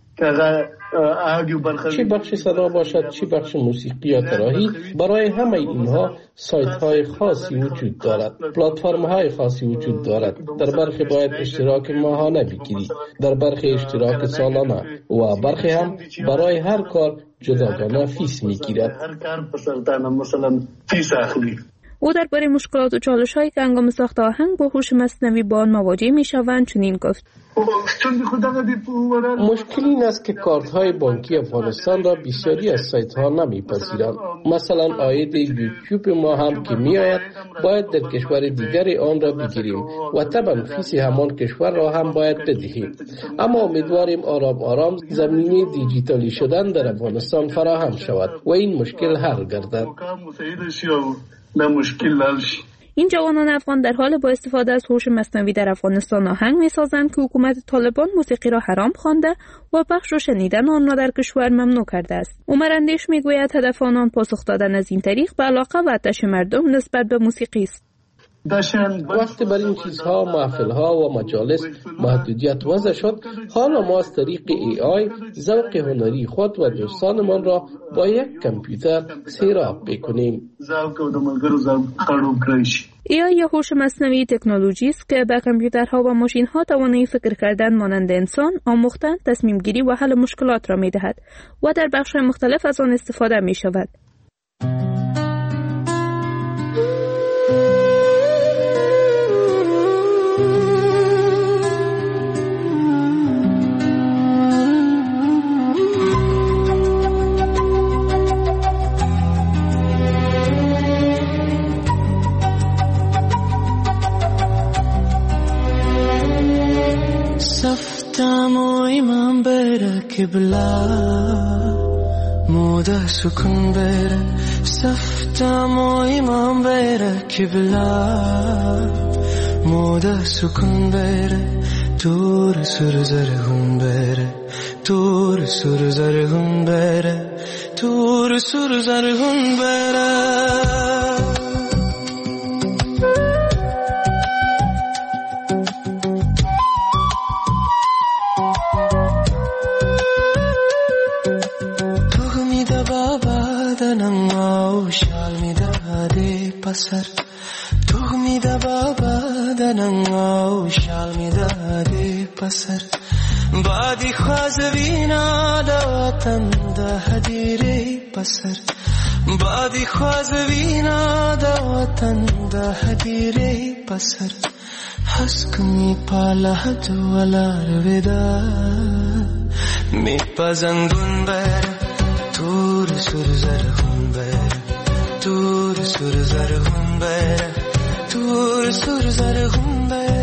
چی بخش صدا باشد، چی بخش موسیقی یا طراحی، برای همه اینها سایت های خاصی وجود دارد، پلتفرم های خاصی وجود دارد. در برخی باید اشتراک ماهانه بگیرید، در برخی اشتراک سالانه و برخی هم برای هر کار جداگانه فیس میگیرد. او درباره مشکلات و چالش‌هایی که هنگام ساخت آهنگ با هوش مصنوعی با آن مواجه می‌شوند چنین گفت: مشکل این است که کارت‌های بانکی افغانستان را بسیاری از سایت‌ها نمی‌پذیرند. مثلا عاید یوتیوب ما هم که می‌آید باید در کشور دیگری آن را بگیریم و طبعا فیس همان کشور را هم باید بدهیم. اما امیدواریم آرام آرام زمینه دیجیتالی شدن در افغانستان فراهم شود و این مشکل حل گردد. این جوانان افغان در حال با استفاده از هوش مصنوعی در افغانستان آهنگ می‌سازند که حکومت طالبان موسیقی را حرام خوانده و پخش و شنیدن آن را در کشور ممنوع کرده است. عمر اندیش می‌گوید هدف آنان پاسخ دادن از این طریق به علاقه و آتش مردم نسبت به موسیقی است. وقتی بر این چیزها، محفل‌ها و مجالس محدودیت وضع شد، حالا ما از طریق AI ذوق هنری خود و دوستانمان را با یک کامپیوتر سیراب بکنیم. AI یا هوش مصنوعی تکنولوژی است که به کامپیوترها و ماشین‌ها توانایی فکر کردن مانند انسان، آموختن، تصمیم گیری و حل مشکلات را می‌دهد و در بخش‌های مختلف از آن استفاده می‌شود. Imam bera kibla moda sukun bera safta mo imam bera kibla moda sukun bera tur sur zarhum bera tur sur zarhum bera tur sur zarhum bera pasar tuhmida baba danangau shalmida de pasar badi khazvina da watan da hadire pasar badi khazvina da watan da hadire pasar Haskmi palahat walar vida mi pazangun ber tur surzar hun ber tur surzar hun ber tur surzar hun ber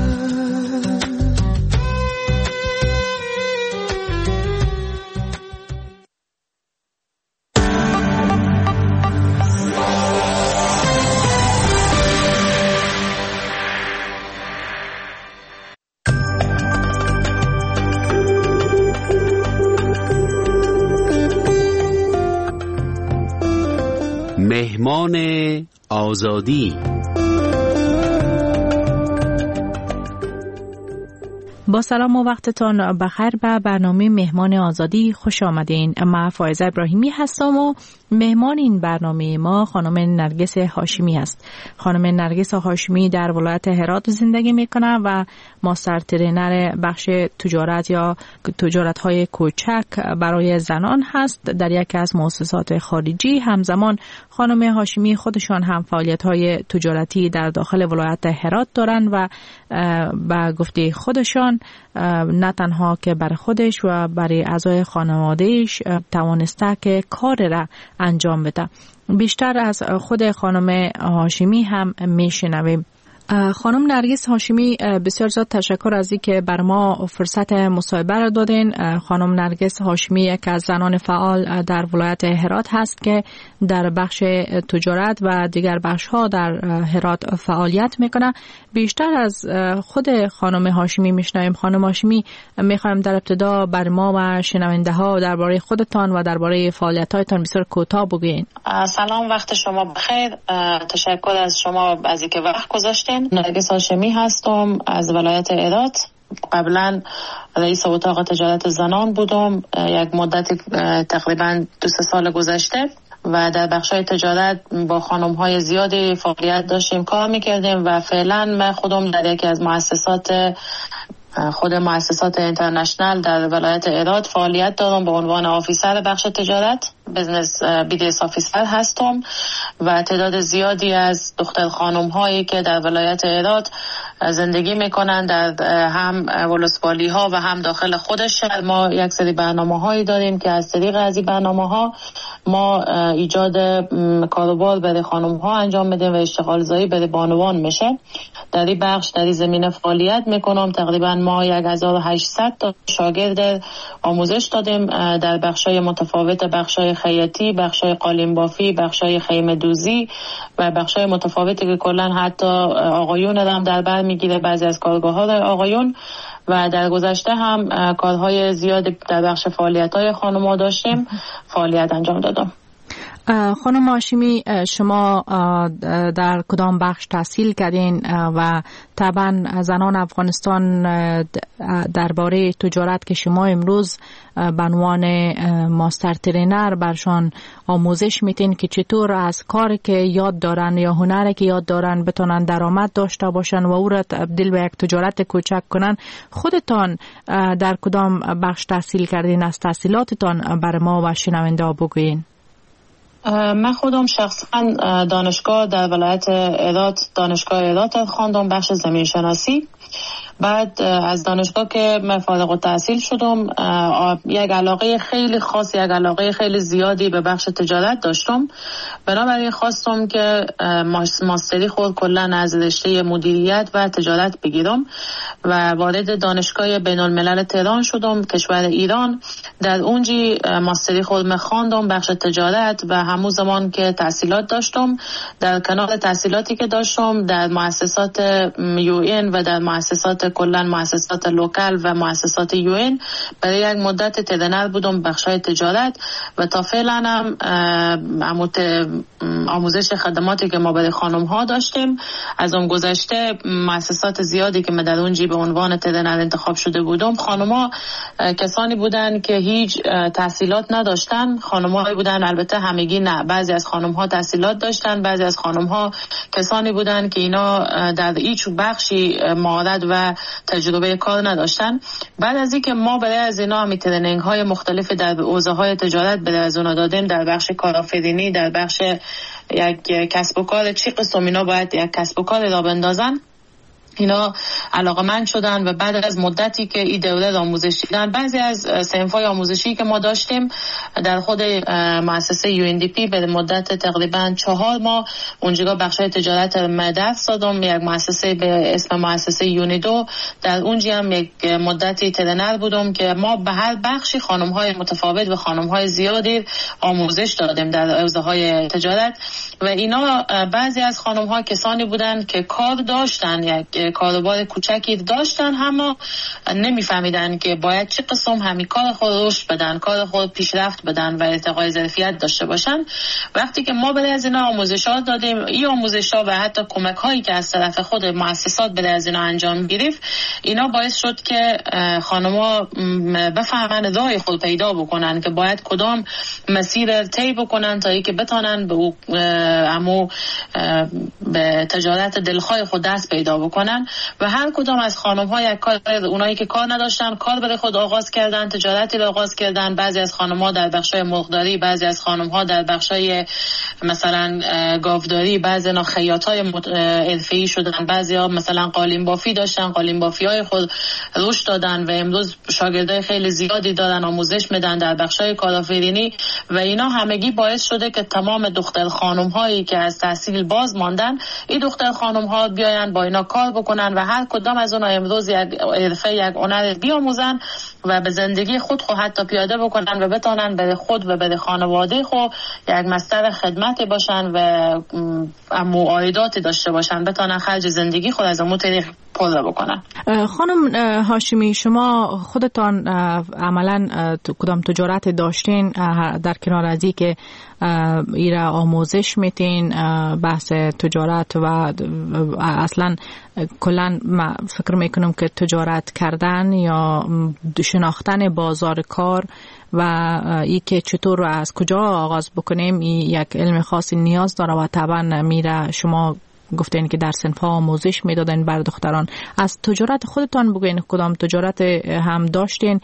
مهمان آزادی. با سلام و وقتتان بخیر به برنامه مهمان آزادی خوش آمدین. من فائزه ابراهیمی هستم و مهمان این برنامه ما خانم نرگس هاشمی است. خانم نرگس هاشمی در ولایت هرات زندگی میکنه و ماستر ترینر بخش تجارت یا تجارت‌های کوچک برای زنان هست در یکی از مؤسسات خارجی. همزمان خانم هاشمی خودشان هم فعالیت‌های تجارتی در داخل ولایت هرات دارند و به گفته خودشان نه تنها که برای خودش و برای اعضای خانوادهش توانسته که کار را انجام بده. بیشتر از خود خانم هاشمی هم میشنویم. خانم نرگس هاشمی، بسیار زیاد تشکر از اینکه بر ما فرصت مصاحبه را دادین. خانم نرگس هاشمی یک از زنان فعال در ولایت هرات هست که در بخش تجارت و دیگر بخش ها در هرات فعالیت میکنه. بیشتر از خود خانم هاشمی میشنویم. خانم هاشمی، میخوایم در ابتدا بر ما و شنونده ها درباره خودتان و درباره فعالیت هایتان بسیار کوتاه بگوین. سلام، وقت شما بخیر. تشکر از شما از اینکه وقت گذاشتین. نرگس هاشمی هستم از ولایت هرات. قبلا رئیس اتاق تجارت زنان بودم یک مدت تقریبا 2-3 سال گذشته و در بخشای تجارت با خانم‌های زیادی فعالیت داشتیم، کار می‌کردیم و فعلا من خودم در یکی از مؤسسات اینترنشنال در ولایت هرات فعالیت دارم به عنوان آفیسر بخش تجارت، بزنس بیزنس آفیسر هستم و تعداد زیادی از دختر خانم هایی که در ولایت هرات زندگی میکنن در هم ولسوالی ها و هم داخل خود شهر. ما یک سری برنامه هایی داریم که از طریق از این برنامه ها ما ایجاد کاروبار برای خانم ها انجام میدیم و اشتغال زایی برای بانوان میشه. در این بخش در این زمینه فعالیت میکنم. تقریبا ما 1800 تا شاگرد آموزش دادیم در بخشای متفاوت، بخشای خیاطی، بخشای قالین بافی، بخشای خیمه دوزی و بخشای متفاوتی که کلا حتی آقایون هم در بر میگیره، بعضی از کارگاه‌ها آقایون. و در گذشته هم کارهای زیادی در بخش فعالیت‌های خانم‌ها داشتیم، فعالیت انجام دادم. خانم هاشمی، شما در کدام بخش تحصیل کردین و طبعا زنان افغانستان درباره تجارت که شما امروز به عنوان ماستر ترینر برشان آموزش میتین که چطور از کاری که یاد دارن یا هنری که یاد دارن بتونن درآمد داشته باشن و او را تبدیل به یک تجارت کوچک کنن، خودتان در کدام بخش تحصیل کردین؟ از تحصیلاتتان بر ما و شنونده ها بگوین. من خودم شخصا دانشگاه در ولایت هرات، دانشگاه هرات خواندم، بخش زمین شناسی. بعد از دانشگاه که من فارغ التحصیل شدم، یک علاقه خیلی خاص، یک علاقه خیلی زیادی به بخش تجارت داشتم. بنابراین خواستم که ماستری خود کلا از رشته مدیریت و تجارت بگیرم و وارد دانشگاه بین الملل تهران شدم، کشور ایران. در اونجی ماستری خود خواندم بخش تجارت و همون زمان که تحصیلات داشتم، در کنار تحصیلاتی که داشتم در مؤسسات UN و در مؤسسات کلا مؤسسات لوکال و مؤسسات UN برای یک مدت ترینر بودم بخشای تجارت و تا فعلا هم آموزش خدماتی که ما برای خانم ها داشتیم. از اون گذشته مؤسسات زیادی که من در اونجی به عنوان ترینر انتخاب شده بودم، خانم ها کسانی بودن که هیچ تحصیلات نداشتن. خانم ها بودن، البته همگی نه، بعضی از خانم ها تحصیلات داشتن، بعضی از خانم ها کسانی بودن که اینا در هیچ بخشی مهارت و تجربه کار نداشتن. بعد از اینکه ما برای از اینا هم ترینینگ های مختلف در حوزه های تجارت برای از اونا دادیم، در بخش کارآفرینی، در بخش یک کسب و کار چی قسم اینا باید یک کسب و کار را بندازن، اینا علاقمند شدن و بعد از مدتی که این دوره آموزش دیدن، بعضی از صنف‌های آموزشی که ما داشتیم در خود مؤسسه UNDP به مدت تقریبا 4 ماه اونجا بخشای تجارت درس دادم. یک مؤسسه به اسم مؤسسه یونیدو، در اونجا هم یک مدتی ترنر بودم که ما به هر بخشی خانم‌های متفاوت و خانم‌های زیادی آموزش دادیم در حوزه‌های تجارت و اینا بعضی از خانم‌ها کسانی بودند که کار داشتن، یک کاروبار کوچکی داشتن، اما نمیفهمیدن که باید چه قسم همین کار خود رشد بدن، کار خود پیشرفت بدن و ارتقای ظرفیت داشته باشن. وقتی که ما برای از اینا آموزشات دادیم، این آموزشات و حتی کمک هایی که از طرف خود مؤسسات برای از اینا انجام گرفت، اینا باعث شد که خانم‌ها بفهمن راه خود پیدا بکنن که باید کدام مسیر طی بکنن تا اینکه بتونن به تجارت دلخواه خود دست پیدا بکنن. و هر کدام از خانم‌ها یک کار، اونایی که کار نداشتن کار برای خود آغاز کردن، تجارتی رو آغاز کردن. بعضی از خانم‌ها در بخشای مرغداری، بعضی از خانم‌ها در بخشای مثلا گاوداری، بعضی نا خیاطای حرفه‌ای شدن، بعضی‌ها مثلا قالین بافی داشتن، قالین بافی‌های خود رشد دادن و امروز شاگردای خیلی زیادی دارن آموزش میدن در بخشای کارآفرینی. و اینا همگی باعث شده که تمام دختر خانم‌هایی که از تحصیل باز ماندن، این دختر خانم‌ها بیاین با اینا کار بکنن و هر کدام از اونها امروز یک حرفه، یک هنر بیاموزن و به زندگی خود حتی پیاده بکنن و بتونن به خود و به خانواده خود یک مصدر خدمت باشن و عایداتی داشته باشن، بتونن خرج زندگی خود از اون طریق پر بکنن. خانم هاشمی، شما خودتان عملا کدام تجارت داشتین در کنار از این که ایرا آموزش میتین بحث تجارت و اصلا کلا فکر میکنم که تجارت کردن یا شناختن بازار کار و ای که چطور از کجا آغاز بکنیم یک علم خاصی نیاز داره و طبعا میره. شما گفتین که در صنف‌ها آموزش میدادن بر دختران. از تجارت خودتان بگوین کدام تجارت هم داشتین؟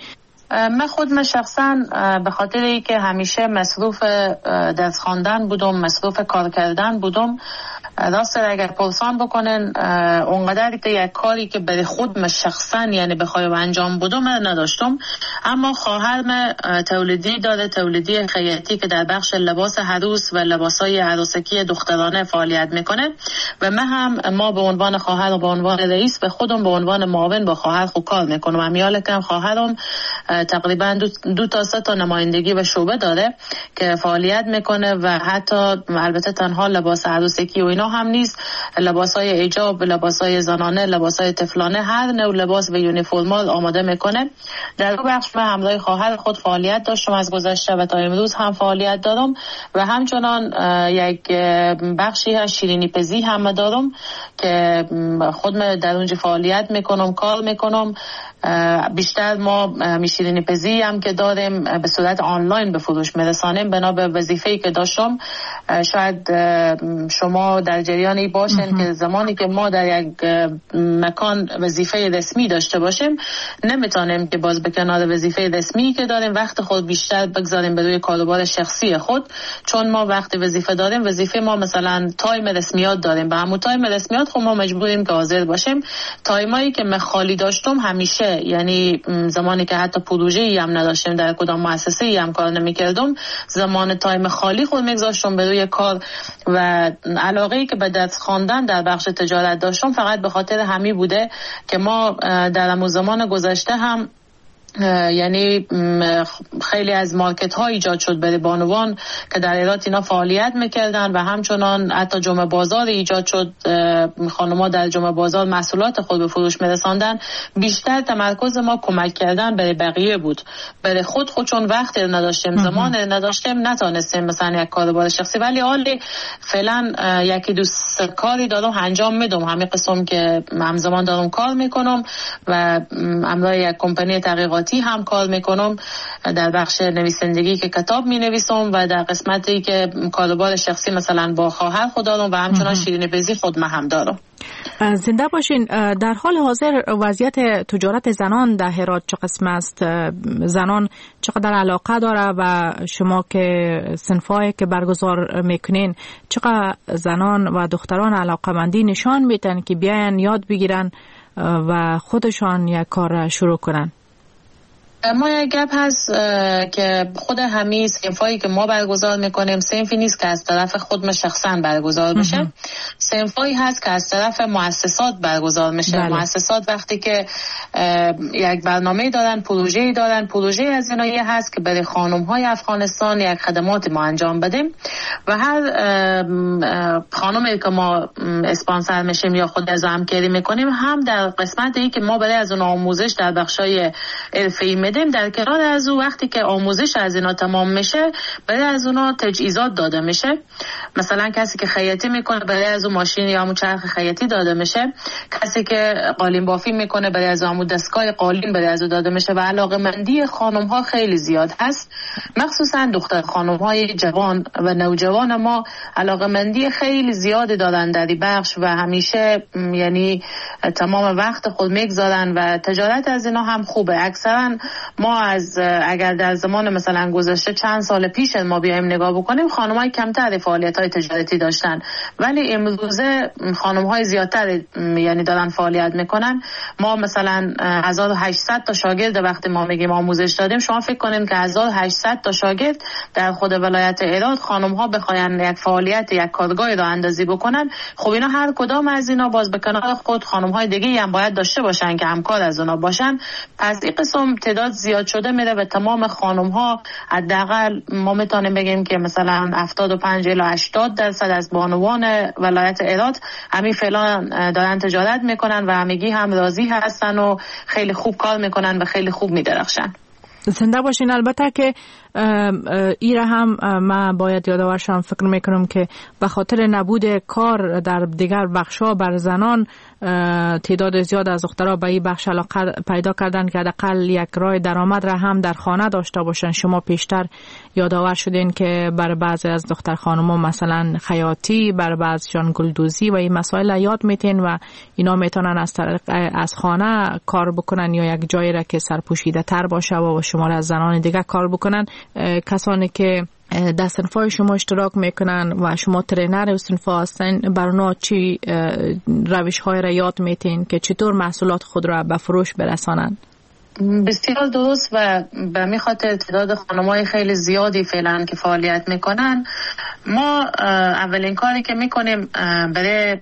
من شخصا به خاطر ای که همیشه مصروف درس خواندن بودم، مصروف کار کردن بودم، راست اگر پرسان بکنن اونقدر که یک کاری که برای خودم شخصا یعنی بخوایم انجام بدم نداشتم. اما خواهرم تولیدی داره، تولیدی خیاطی که در بخش لباس عروس و لباسای عروسکی دخترانه فعالیت میکنه و ما به عنوان خواهر و به عنوان رئیس به خودم به عنوان معاون با خواهر خود کار میکنم. امیال کم خواهرم تقریبا 2 تا 3 تا نمایندگی و شعبه داره که فعالیت میکنه و حتی البته تنها لباس عروسکی و اینا هم نیست، لباسای ایجاب، لباسای زنانه، لباسای طفلانه، هر نوع لباس و یونیفرمال آماده میکنه. در اون بخش من همراه خواهر خود فعالیت داشتم از گذشته و تا امروز هم فعالیت دارم و همچنان یک بخشی از شیرینی پزی هم دارم که خودم در اونجا فعالیت میکنم، کار میکنم. بیشتر ما شیرینی پزی هم که داریم به صورت آنلاین به فروش میرسانیم بنا به وظیفه‌ای که داشتم. شاید شما در جریانی باشین که زمانی که ما در یک مکان وظیفه رسمی داشته باشیم نمیتونیم که باز به کنار وظیفه رسمی که داریم وقت خود بیشتر بگذاریم به روی کاروبار شخصی خود، چون ما وقت وظیفه داریم، وظیفه ما مثلا تایم رسمیات داریم، به همون تایم رسمیات خب ما مجبوریم که حاضر باشیم. تایمایی که من خالی داشتم همیشه، یعنی زمانی که حتی پروژه‌ای هم نداشتیم، در کدام مؤسسه‌ای هم کار نمی‌کردم، زمان تایم خالی خود می‌گذاشتم به روی کار و علاقه‌ای که به درس خواندن در بخش تجارت داشتم فقط به خاطر همین بوده که ما در همون زمان گذشته هم یعنی خیلی از مارکت ها ایجاد شد برای بانوان که در ایران اینا فعالیت میکردن و همچنان حتی جمعه بازار ایجاد شد، خانم‌ها در جمعه بازار محصولات خود به فروش میرساندن. بیشتر تمرکز ما کمک کردن برای بقیه بود، برای خود چون وقت نداشتیم، زمان نداشتیم، نتونستیم مثلا یک کاروبار شخصی، ولی حالی فعلا یکی دو کاری دارم انجام میدم، همین قسم که همزمان دارم کار میکنم و همراه یک کمپانی تحقیقاتی هم کار میکنم در بخش نویسندگی که کتاب می نویسم و در قسمتی که کاروبار شخصی مثلا با خواهر خود دارم و همچنان شیرینی پزی خود هم دارم. زنده باشین. در حال حاضر وضعیت تجارت زنان در هرات چه قسم است؟ زنان چقدر علاقه داره و شما که صنفایی که برگزار میکنین چقدر زنان و دختران علاقه‌مندی نشان میدن که بیاین یاد بگیرن و خودشان یک کار شروع کنن؟ ما یک گپ هست که خود همین صنفایی که ما برگزار میکنیم صنفی نیست که از طرف خود شخصا برگزار بشه. صنفایی هست که از طرف مؤسسات برگزار میشه. مؤسسات وقتی که یک برنامه دارن، پروژه‌ای دارن، پروژه از اینایی هست که برای خانم‌های افغانستان یک خدمات ما انجام بدیم و هر خانمی که ما اسپانسر میشیم یا خود از همکاری میکنیم هم در قسمت ای که ما برای از اون آموزش در بخشای حرفه‌ای در کنار از او وقتی که آموزش از اینا تمام میشه برای از اونا تجهیزات داده میشه. مثلا کسی که خیاطی میکنه برای از اون ماشین یا همون چرخ خیاطی داده میشه. کسی که قالین بافی میکنه برای از همون دستگاه قالین برای از او داده میشه و علاقه‌مندی خانم ها خیلی زیاد هست. مخصوصا دختر خانم های جوان و نوجوان ما علاقه‌مندی خیلی زیاد دارن در این بخش و همیشه یعنی تمام وقت خود میگذارن و تجارت از اینا هم خوبه. اکثرا ما از اگر در زمان مثلا گذشته چند سال پیش ما بیایم نگاه بکنیم خانم‌های کمتر فعالیت‌های تجارتی داشتن ولی امروزه خانم‌های زیادتر یعنی دارن فعالیت میکنن. ما مثلا 1800 تا شاگرد وقتی ما میگیم آموزش دادیم شما فکر کنین که 1800 تا شاگرد در خود ولایت هرات خانم‌ها بخواین یک فعالیت یک کارگاهی را اندازی بکنن خب اینا هر کدام از اینا باز به کنار خود خانم‌های دیگه هم باید داشته باشن که همکار از اونا باشن. پس این قسم تعداد زیاد شده میره و تمام خانم ها حداقل ما میتونیم بگیم که مثلا 75 الی 80% از بانوان ولایت هرات همین فعلا دارن تجارت میکنن و همگی هم راضی هستن و خیلی خوب کار میکنن و خیلی خوب میدرخشن. زنده باشین. البته که ایره هم من باید یادآورشم فکر میکنم که به خاطر نبود کار در دیگر بخشا بر زنان تعداد زیاد از دخترها به این بخش علاقه پیدا کردن که حداقل یک راه درآمد را هم در خانه داشته باشن. شما پیشتر یادآور شدین که بر بعضی از دختر خانم‌ها مثلا خیاطی، بر بعضیشان گلدوزی و این مسائل یاد میتین و اینا میتونن از خانه کار بکنن یا یک جایی را که سرپوشیده تر باشه و شما از زنان دیگه کار بکنن. کسانی که در صنفای شما اشتراک میکنن و شما ترینر صنفا هستن بر اونا چی روش های را یاد میتین که چطور محصولات خود را به فروش برسانن؟ بسیار درست و به می خاطر تعداد خانم‌های خیلی زیادی فعلا که فعالیت میکنن ما اولین کاری که میکنیم برای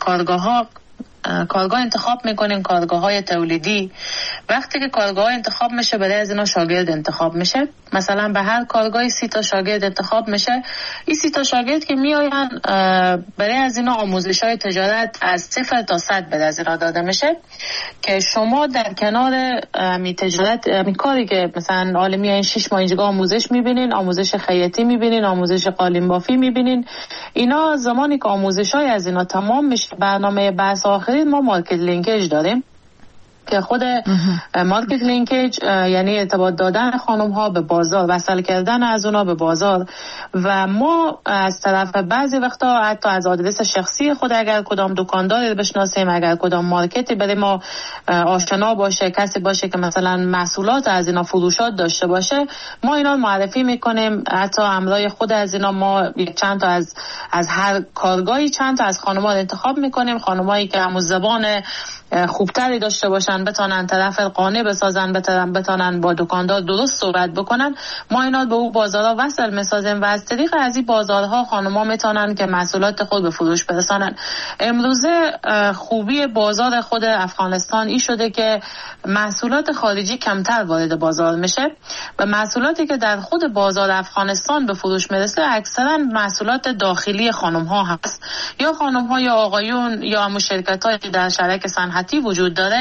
کارگاه انتخاب میکنیم، کارگاه‌های تولیدی. وقتی که کارگاه انتخاب میشه برای از اینا شاگرد انتخاب میشه. مثلا به هر کارگاهی 30 تا شاگرد انتخاب میشه. این 30 تا شاگرد که میآین برای از اینا آموزش‌های تجارت از 0 تا 100 به از اینا داده میشه که شما در کنار می تجارت می کاری که مثلا عالمی این 6 ماه اینجا آموزش میبینین، آموزش خیاطی میبینین، آموزش قالین بافی میبینین. اینا زمانی که آموزش‌های از اینا تمام میشه برنامه بحث آخری ما مارکت لینکیج داریم که خود مارکت لینکیج یعنی ارتباط دادن خانم ها به بازار، وصل کردن از اونا به بازار و ما از طرف بعضی وقتا حتی از آدرس شخصی خود اگر کدام دکانداری بشناسیم، اگر کدام مارکتی برای ما آشنا باشه، کسی باشه که مثلا محصولات از اینا فروشات داشته باشه، ما اینا معرفی میکنیم. حتی همراه خود از اینا ما چند تا از هر کارگاهی چند تا از خانم‌ها انتخاب میکنیم، خانمایی که همون زبان خوبتری داشته باشن، بتونن طرف قانع بسازن، بتونن با دکاندار درست صحبت بکنن. ما اینا به اون بازارها وصل میسازیم و از طریق از این بازارها خانم‌ها میتونن که محصولات خود به فروش برسانن. امروزه خوبی بازار خود افغانستان این شده که محصولات خارجی کمتر وارد بازار میشه و محصولاتی که در خود بازار افغانستان به فروش میرسه اکثرا محصولات داخلی خانم‌ها هست، یا خانم‌ها یا آقایون یا همون شرکت‌هایی که در شرکت صنعتی وجود داره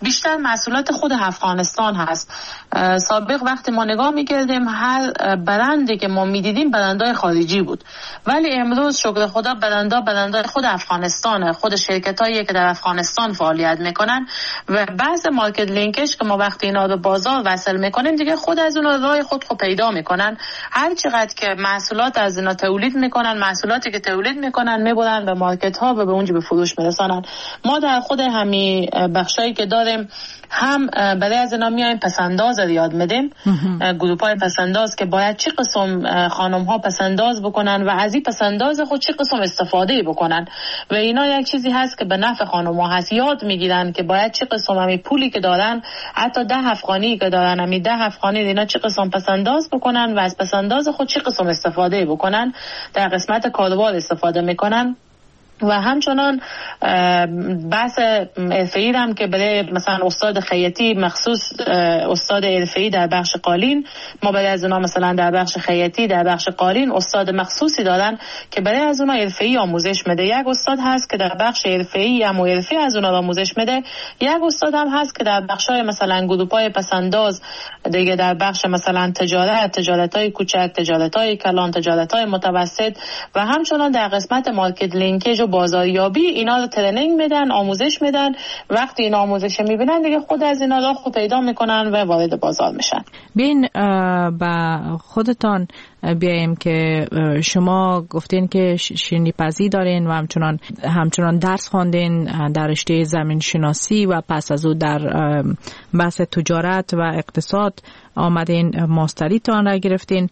بیشتر محصولات خود افغانستان هست. سابق وقتی ما نگاه میکردیم هر برندی که ما میدیدیم برندهای خارجی بود، ولی امروز شکر خدا برندهای خود افغانستانه، خود شرکتایی که در افغانستان فعالیت میکنن و بعض مارکت لینکش که ما وقتی اینا رو بازار وصل میکنیم دیگه خود از اون راه خود پیدا میکنن. هر چقدر که محصولات از اینا تولید میکنن، محصولاتی که تولید میکنن میبرن به مارکت ها و به اونجا به فروش میرسانن. ما در خود همین بخشایی که داریم هم برای از اینا میایم پسنداز رو یاد میدیم، گروپ های پسنداز که باید چه قسم خانم ها پسنداز بکنن و از این پسنداز خود چه قسم استفاده بکنن و اینا یک چیزی هست که به نفع خانم ها هست. یاد میگیرن که باید چه قسم همین پولی که دارن، حتی 10 افغانی که دارن، همین 10 افغانی اینا چه قسم پسنداز بکنن و از پسنداز خود چه قسم استفاده بکنن، در قسمت کاروبار استفاده میکنن. و همچنان بحث حرفه‌ای هم که برای مثلا استاد خیاطی مخصوص استاد حرفه‌ای در بخش قالین، ما برای از اونا مثلا در بخش خیاطی در بخش قالین استاد مخصوصی دارن که برای از اونا حرفه‌ای آموزش میده. یک استاد هست که در بخش حرفه‌ای هم حرفه‌ای از اونا آموزش میده، یک استاد هم هست که در بخش‌های مثلا گروپ‌های پسنداز دیگه، در بخش مثلا تجارت‌های کوچک، تجارت‌های کلان، تجارت‌های متوسط و همچنان در قسمت مارکت لینکیج و بازاریابی اینا رو ترنینگ میدن، آموزش میدن. وقتی اینا آموزش میبینن دیگه خود از اینا راه خود پیدا میکنن و وارد بازار میشن. بین با خودتان بیایم که شما گفتین که شیرینی پزی دارین و همچنان درس خواندین در رشته زمین شناسی و پس از او در بحث تجارت و اقتصاد آمدین ماستری تان را گرفتین.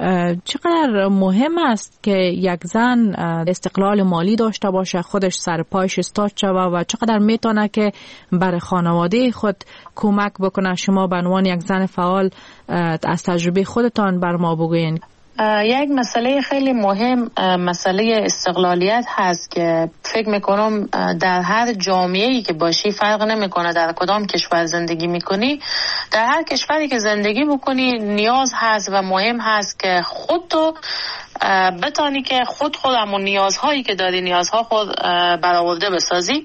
چقدر مهم است که یک زن استقلال مالی داشته باشه، خودش سر پایش استاد شود و چقدر میتونه که برای خانواده خود کمک بکنه؟ شما به عنوان یک زن فعال از تجربه خودتان بر ما بگوین. یک مسئله خیلی مهم مسئله استقلالیت هست که فکر میکنم در هر جامعه‌ای که باشی فرق نمیکنه در کدام کشور زندگی میکنی، در هر کشوری که زندگی میکنی نیاز هست و مهم هست که خودتو بتانی که خودمون نیازهایی که داری نیازها خود برآورده بسازی.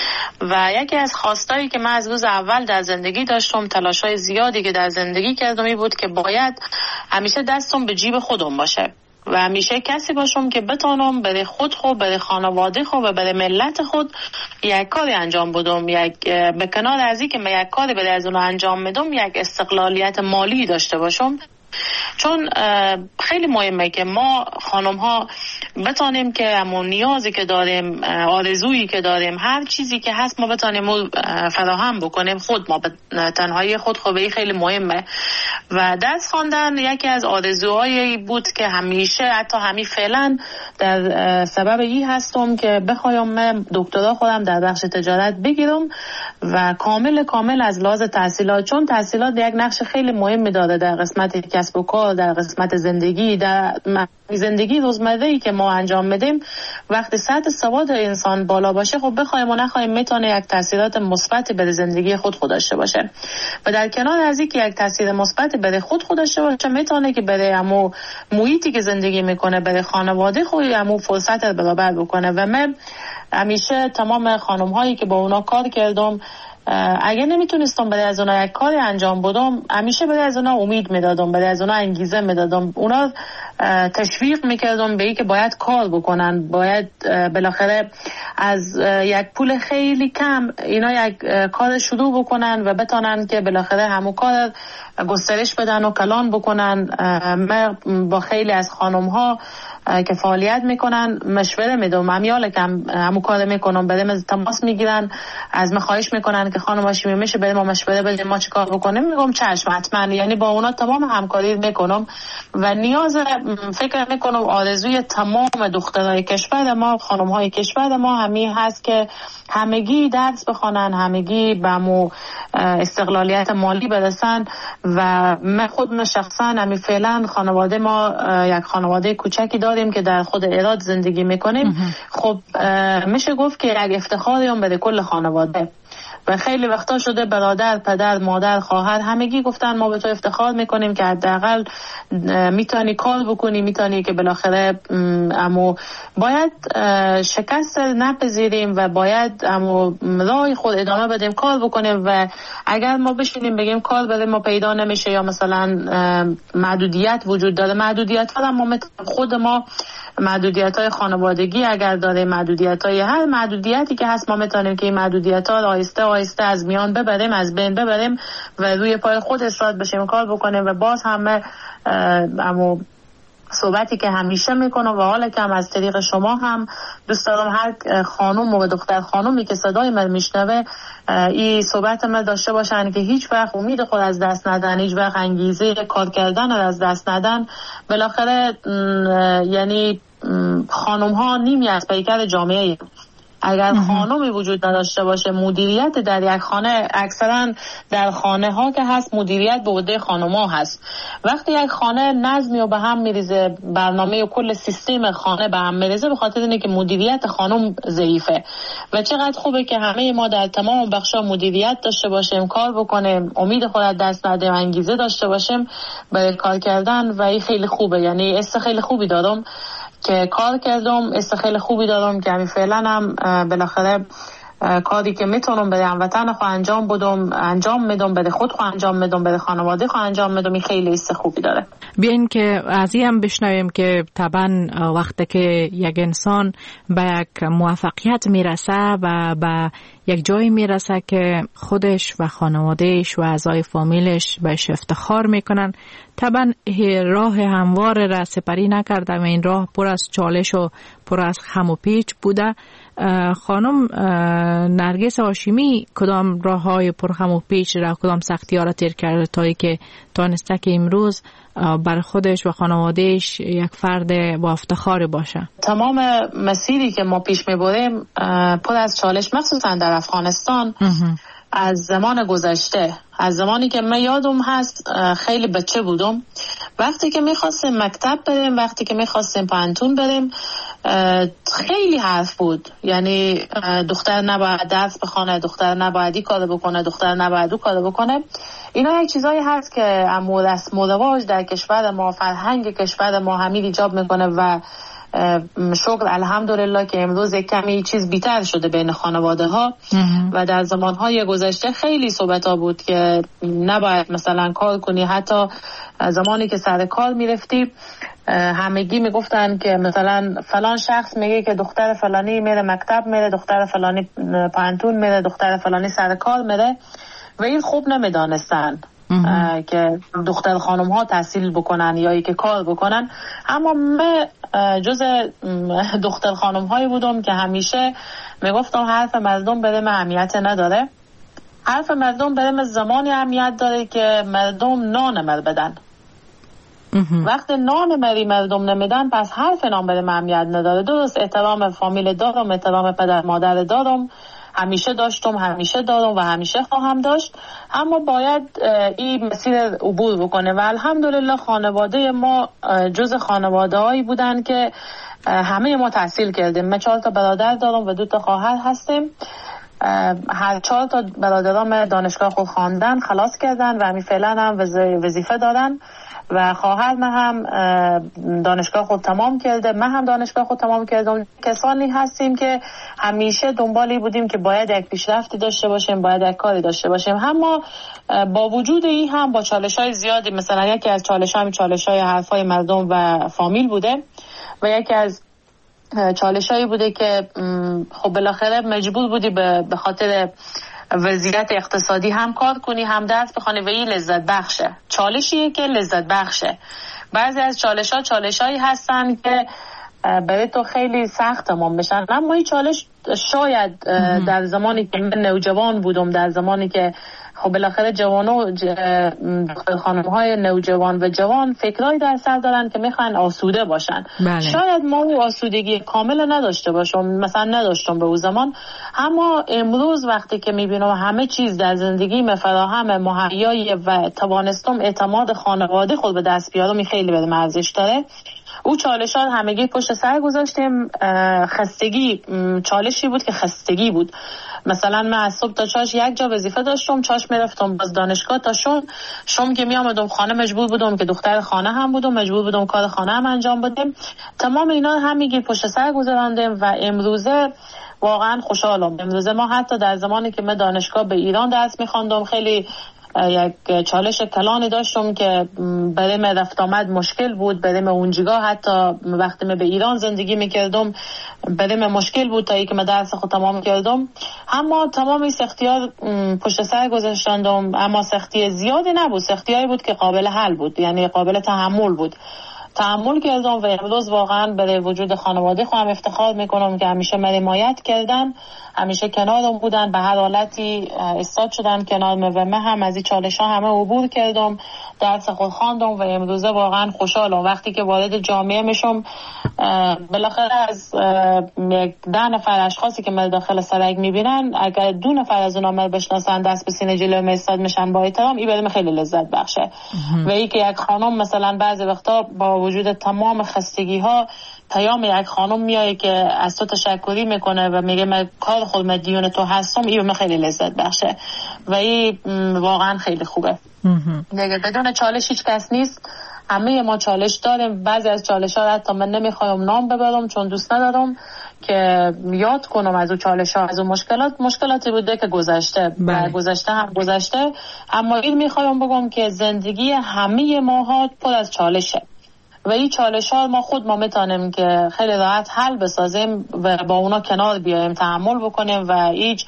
و یکی از خواستایی که من از روز اول در زندگی داشتم، تلاشای زیادی که در زندگی کردم این بود که باید همیشه دستم به جیب خودم باشه و همیشه کسی باشم که بتانم برای برای خانواده خود و برای ملت خود یک کاری انجام بدم. به کنار از این که من یک کاری برای از اون انجام میدم، یک استقلالیت مالی داشته باشم. چون خیلی مهمه که ما خانم ها بتانیم که همون نیازی که داریم، آرزویی که داریم، هر چیزی که هست ما بتانیم فراهم بکنیم. خود ما تنهایی خود خوبه خیلی مهمه و درس خواندن یکی از آرزوهایی بود که همیشه حتی همین فعلا در سبب این هستم که بخوایم من دکترا خودم در بخش تجارت بگیرم و کامل از لحاظ تحصیلات، چون تحصیلات یک نقش خیلی مهمی داره در قسمت کسب و کار، در قسمت زندگی، در زندگی روزمره‌ای که ما انجام میدیم. وقتی سطح سواد انسان بالا باشه، خب بخوایم و نخوایم میتونه یک تاثیرات مثبتی به زندگی خود داشته باشه و در کنار از اینکه یک تاثیر مثبت به خود داشته باشه، میتونه که برای همو محیطی که زندگی میکنه، برای خانواده خود همو فرصت رو برابر بکنه. و من همیشه تمام خانم هایی که با اونا کار کردم، اگه نمیتونستم برای از اونا یک کاری انجام بدم، همیشه برای از اونا امید میدادم، برای از اونا انگیزه میدادم، اونا تشویق میکردم به این که باید کار بکنن، باید بالاخره از یک پول خیلی کم اینا یک کار شروع بکنن و بتونن که بالاخره همو کار گسترش بدن و کلان بکنن. من با خیلی از خانم ها که فعالیت میکنن مشوره میدم، امیال کم همو کار میکنم، برای تماس میگیرن، از من خواهش میکنن که خانم هاشمی میشه برای ما مشوره بدیم، ما چیکار بکنیم؟ میگم چشم حتما. یعنی با اونا تمام همکاری میکنم و نیاز فکر میکنم آرزوی تمام دخترای کشور ما، خانم های کشور ما همین هست که همگی درس بخونن، همگی به مو استقلالیت مالی برسن. و من خودم شخصا همین فعلا خانواده ما یک خانواده کوچکی داریم که در خود ایراد زندگی میکنیم. خب میشه گفت که یک افتخاریم برای کل خانواده و خیلی وقتا شده برادر، پدر، مادر، خواهر همگی گفتن ما به تو افتخار میکنیم که حداقل میتونی کار بکنی، میتونی که بالاخره اما باید شکست نپذیریم و باید اما راه خود ادامه بدیم، کار بکنیم و اگر ما بشینیم بگیم کار برای ما پیدا نمیشه یا مثلا محدودیت وجود داره، محدودیت ها هم خود ما محدودیت های خانوادگی اگر داره، محدودیت های هر محدودیتی که هست ما میتونیم که این محدودیت ها آهسته آهسته از میان ببریم، از بین ببریم و روی پای خود اصرار بشیم، کار بکنیم و باز همه اما صحبتی که همیشه میکنم و حالا که هم از طریق شما هم دوست دارم هر خانم و دختر خانومی که صدای من میشنوه این صحبت من داشته باشن که هیچ وقت امید خود از دست ندن، هیچ وقت انگیزه کار کردن از دست ندن. بالاخره یعنی خانم ها نیمی از پیکر جامعه. اگر خانمی وجود نداشته باشه، مدیریت در یک خانه، اکثرا در خانه ها که هست مدیریت به عهده خانم ها هست. وقتی یک خانه نظمی و به هم میریزه، برنامه و کل سیستم خانه به هم میریزه، به خاطر اینه که مدیریت خانم ضعیفه. و چقدر خوبه که همه ما در تمام بخشا مدیریت داشته باشیم، کار بکنیم، امید خود از دست ندیم، انگیزه داشته باشیم برای کار کردن و این خیلی خوبه. یعنی است خیلی خوبی دارم که کار کردم، است خیلی خوبی دارم که همین فعلا هم بالاخره کاری که میتونم برای هموطن خود انجام میدم، برای خود خود انجام میدم، برای خانواده خود انجام میدم. این خیلی است خوبی داره. بیاین که از این هم بشنویم که طبعا وقتی که یک انسان به یک موفقیت میرسه و به یک جایی میرسه که خودش و خانوادهش و اعضای فامیلش بهش افتخار میکنن، طبعا راه هموار را سپری نکرده و این راه پر از چالش و پر از خم و پیچ بوده. خانم نرگس هاشمی کدام راههای پر خم و پیچ را، کدام سختی ها را تیر کرده تا که تانسته که امروز بر خودش و خانوادهش یک فرد با افتخار باشه؟ تمام مسیری که ما پیش میبریم پر از چالش، مخصوصا در افغانستان. از زمان گذشته، از زمانی که من یادم هست خیلی بچه بودم، وقتی که میخواستیم مکتب بریم، وقتی که میخواستیم پانتون بریم، خیلی حرف بود. یعنی دختر نباید درس بخونه، دختر نباید این کار بکنه، دختر نباید اون کار بکنه. اینا یک چیزایی هست که اما رسم و رواج در کشور ما، فرهنگ کشور ما همین ایجاب میکنه و شکر الحمدلله که امروز یک کمی چیز بیتر شده بین خانواده ها و در زمانهای گذشته خیلی صحبت ها بود که نباید مثلا کار کنی. حتی زمانی که سر کار میرفتی همگی میگفتن که مثلا فلان شخص میگه که دختر فلانی میره مکتب میره، دختر فلانی پانتون میره، دختر فلانی سر کار میره و این خوب نمیدانستن که دختر خانم ها تحصیل بکنن یا ای که کار بکنن. اما من جز دختر خانم هایی بودم که همیشه میگفتم حرف مردم برای من اهمیت نداره، حرف مردم برای من زمانی اهمیت داره که مردم نان مر بدن. وقتی نان مری مردم نمیدن پس حرف نان برای من اهمیت نداره. درست احترام فامیل دارم، احترام پدر مادر دارم، همیشه داشتم، همیشه دارم و همیشه خواهم داشت، اما باید این مسیر عبور بکنه. و الحمدلله خانواده ما جز خانواده هایی بودن که همه ما تحصیل کردیم. من 4 تا برادر دارم و 2 تا خواهر هستیم. هر 4 تا برادرام دانشگاه خود خواندن، خلاص کردن و همین فعلا هم وظیفه دارن و خواهر من هم دانشگاه خود تمام کرده، من هم دانشگاه خود تمام کردم. کسانی هستیم که همیشه دنبالی بودیم که باید یک پیشرفتی داشته باشیم، باید یک کاری داشته باشیم. اما با وجود این هم با چالش‌های زیادی، مثلا یکی از چالش‌های حرفای مردم و فامیل بوده و یکی از چالش‌هایی بوده که خب بالاخره مجبور بودی به خاطر وضعیت اقتصادی هم کار کنی هم درس بخونی و این لذت بخشه. چالشیه که لذت بخشه. بعضی از چالش‌هایی هستن که برای تو خیلی سختمون بشن، اما این چالش شاید در زمانی که من نوجوان بودم، در زمانی که خب بالاخره خانم‌های نوجوان و جوان فکرایی در سر دارن که میخوان آسوده باشن. بله. شاید ما اون آسودگی کامل نداشته باشم، مثلا نداشتم به اون زمان، اما امروز وقتی که میبینم همه چیز در زندگی فراهم مهیایی و توانستم اعتماد خانواده خود به دست بیارم، خیلی به ارزش داره. او چالشات همگی پشت سر گذاشتیم. خستگی چالشی بود که خستگی بود مثلا من از صبح تا چاش یک جا وظیفه داشتم، چاش میرفتم باز دانشگاه تا شم که می آمدم خانه، مجبور بودم که دختر خانه هم بودم، مجبور بودم کار خانه هم انجام بدم. تمام اینا همگی پشت سر گذراندم و امروزه واقعا خوشحالم. امروزه ما حتی در زمانی که من دانشگاه به ایران درس می‌خواندم خیلی یک چالش کلانی داشتم که برای من رفت آمد مشکل بود، برای من اونجا حتی وقتی من به ایران زندگی میکردم برای من مشکل بود تا اینکه من درس خود تمام کردم. اما تمام این سختی‌ها پشت سر گذاشتندم، اما سختی زیادی نبود، سختی‌هایی بود که قابل حل بود، یعنی قابل تحمل بود. تحمل کردم و امروز واقعا به وجود خانواده خودم افتخار میکنم که همیشه من حمایت کردن، همیشه کنارم بودن، به هر حالتی استاد شدن کنارم و من هم از این چالش ها همه عبور کردم، درس خود خواندم و امروزه واقعا خوشحالم. وقتی که وارد جامعه میشم بالاخره از 10 نفر اشخاصی که من داخل سرک میبینن، اگر 2 نفر از اونها من بشناسن دست به سینه جلوی من ایستاد میشن با احترام، این برای من خیلی لذت بخشه. و این که یک خانم مثلا بعضی وقتا با وجود تمام خستگی ها پیام یک خانم میایه که از تو تشکری میکنه و میگه من کار خود مدیون تو هستم، این به من خیلی لذت بخشه و این واقعا خیلی خوبه. دیگه بدون چالش هیچ کس نیست، همه ما چالش داریم. بعضی از چالش ها حتی من نمیخوایم نام ببرم چون دوست ندارم که یاد کنم از اون چالش ها، از اون مشکلاتی بوده که گذشته گذشته هم گذشته. اما این میخوایم بگم که زندگی همه ماها پر از چالشه و این چالش ها ما میتونیم که خیلی راحت حل بسازیم و با اونا کنار بیایم، تحمل بکنیم و هیچ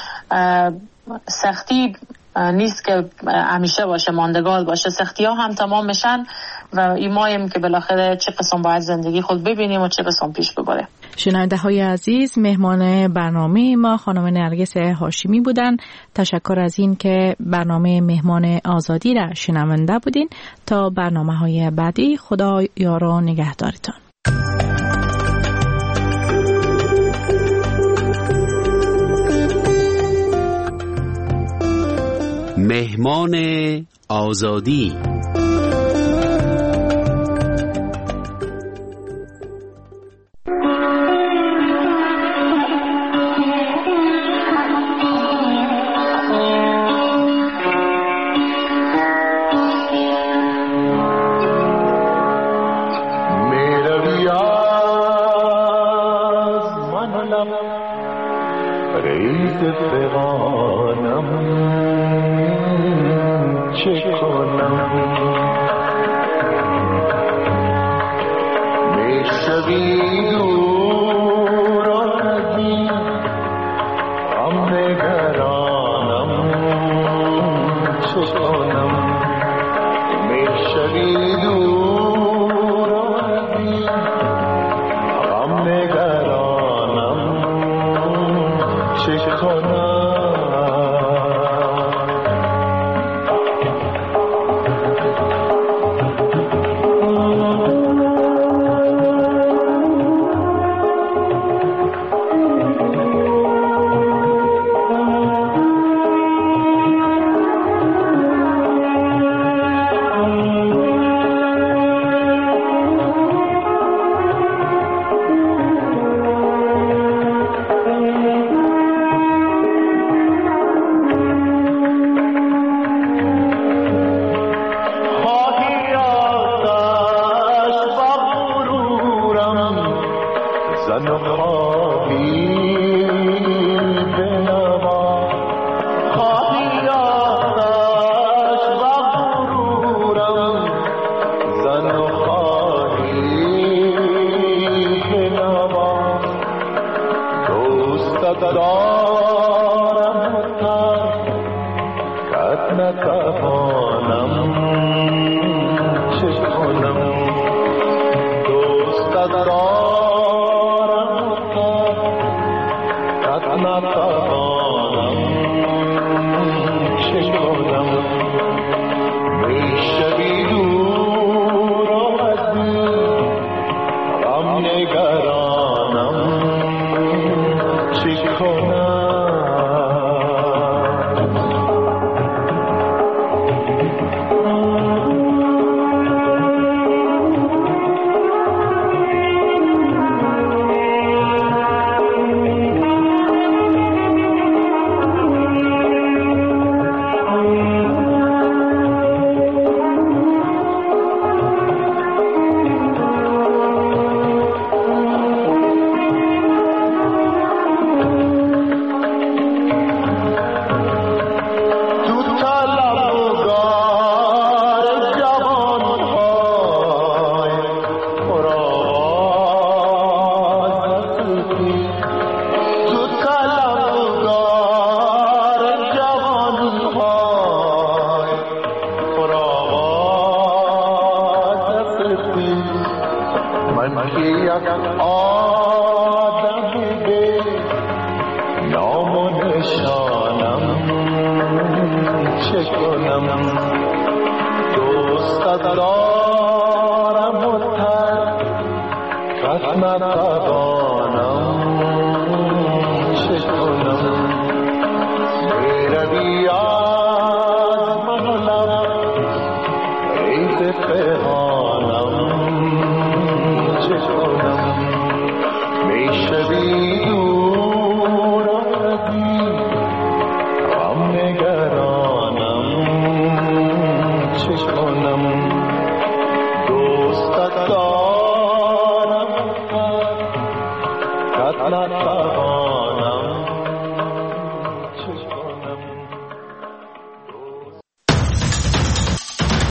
سختی نیست که همیشه باشه، ماندگار باشه. سختی ها هم تمام میشن و ایمایم که بالاخره چه قسم باید زندگی خود ببینیم و چه قسم پیش ببره. شنونده های عزیز، مهمان برنامه ما خانم نرگس هاشمی بودن. تشکر از این که برنامه مهمان آزادی را شنونده بودین. تا برنامه های بعدی، خدا یار و نگهدارتان. مهمان آزادی. که یک آدم بوده نام و نشانم چه کنم دوست دارم و تر قسمت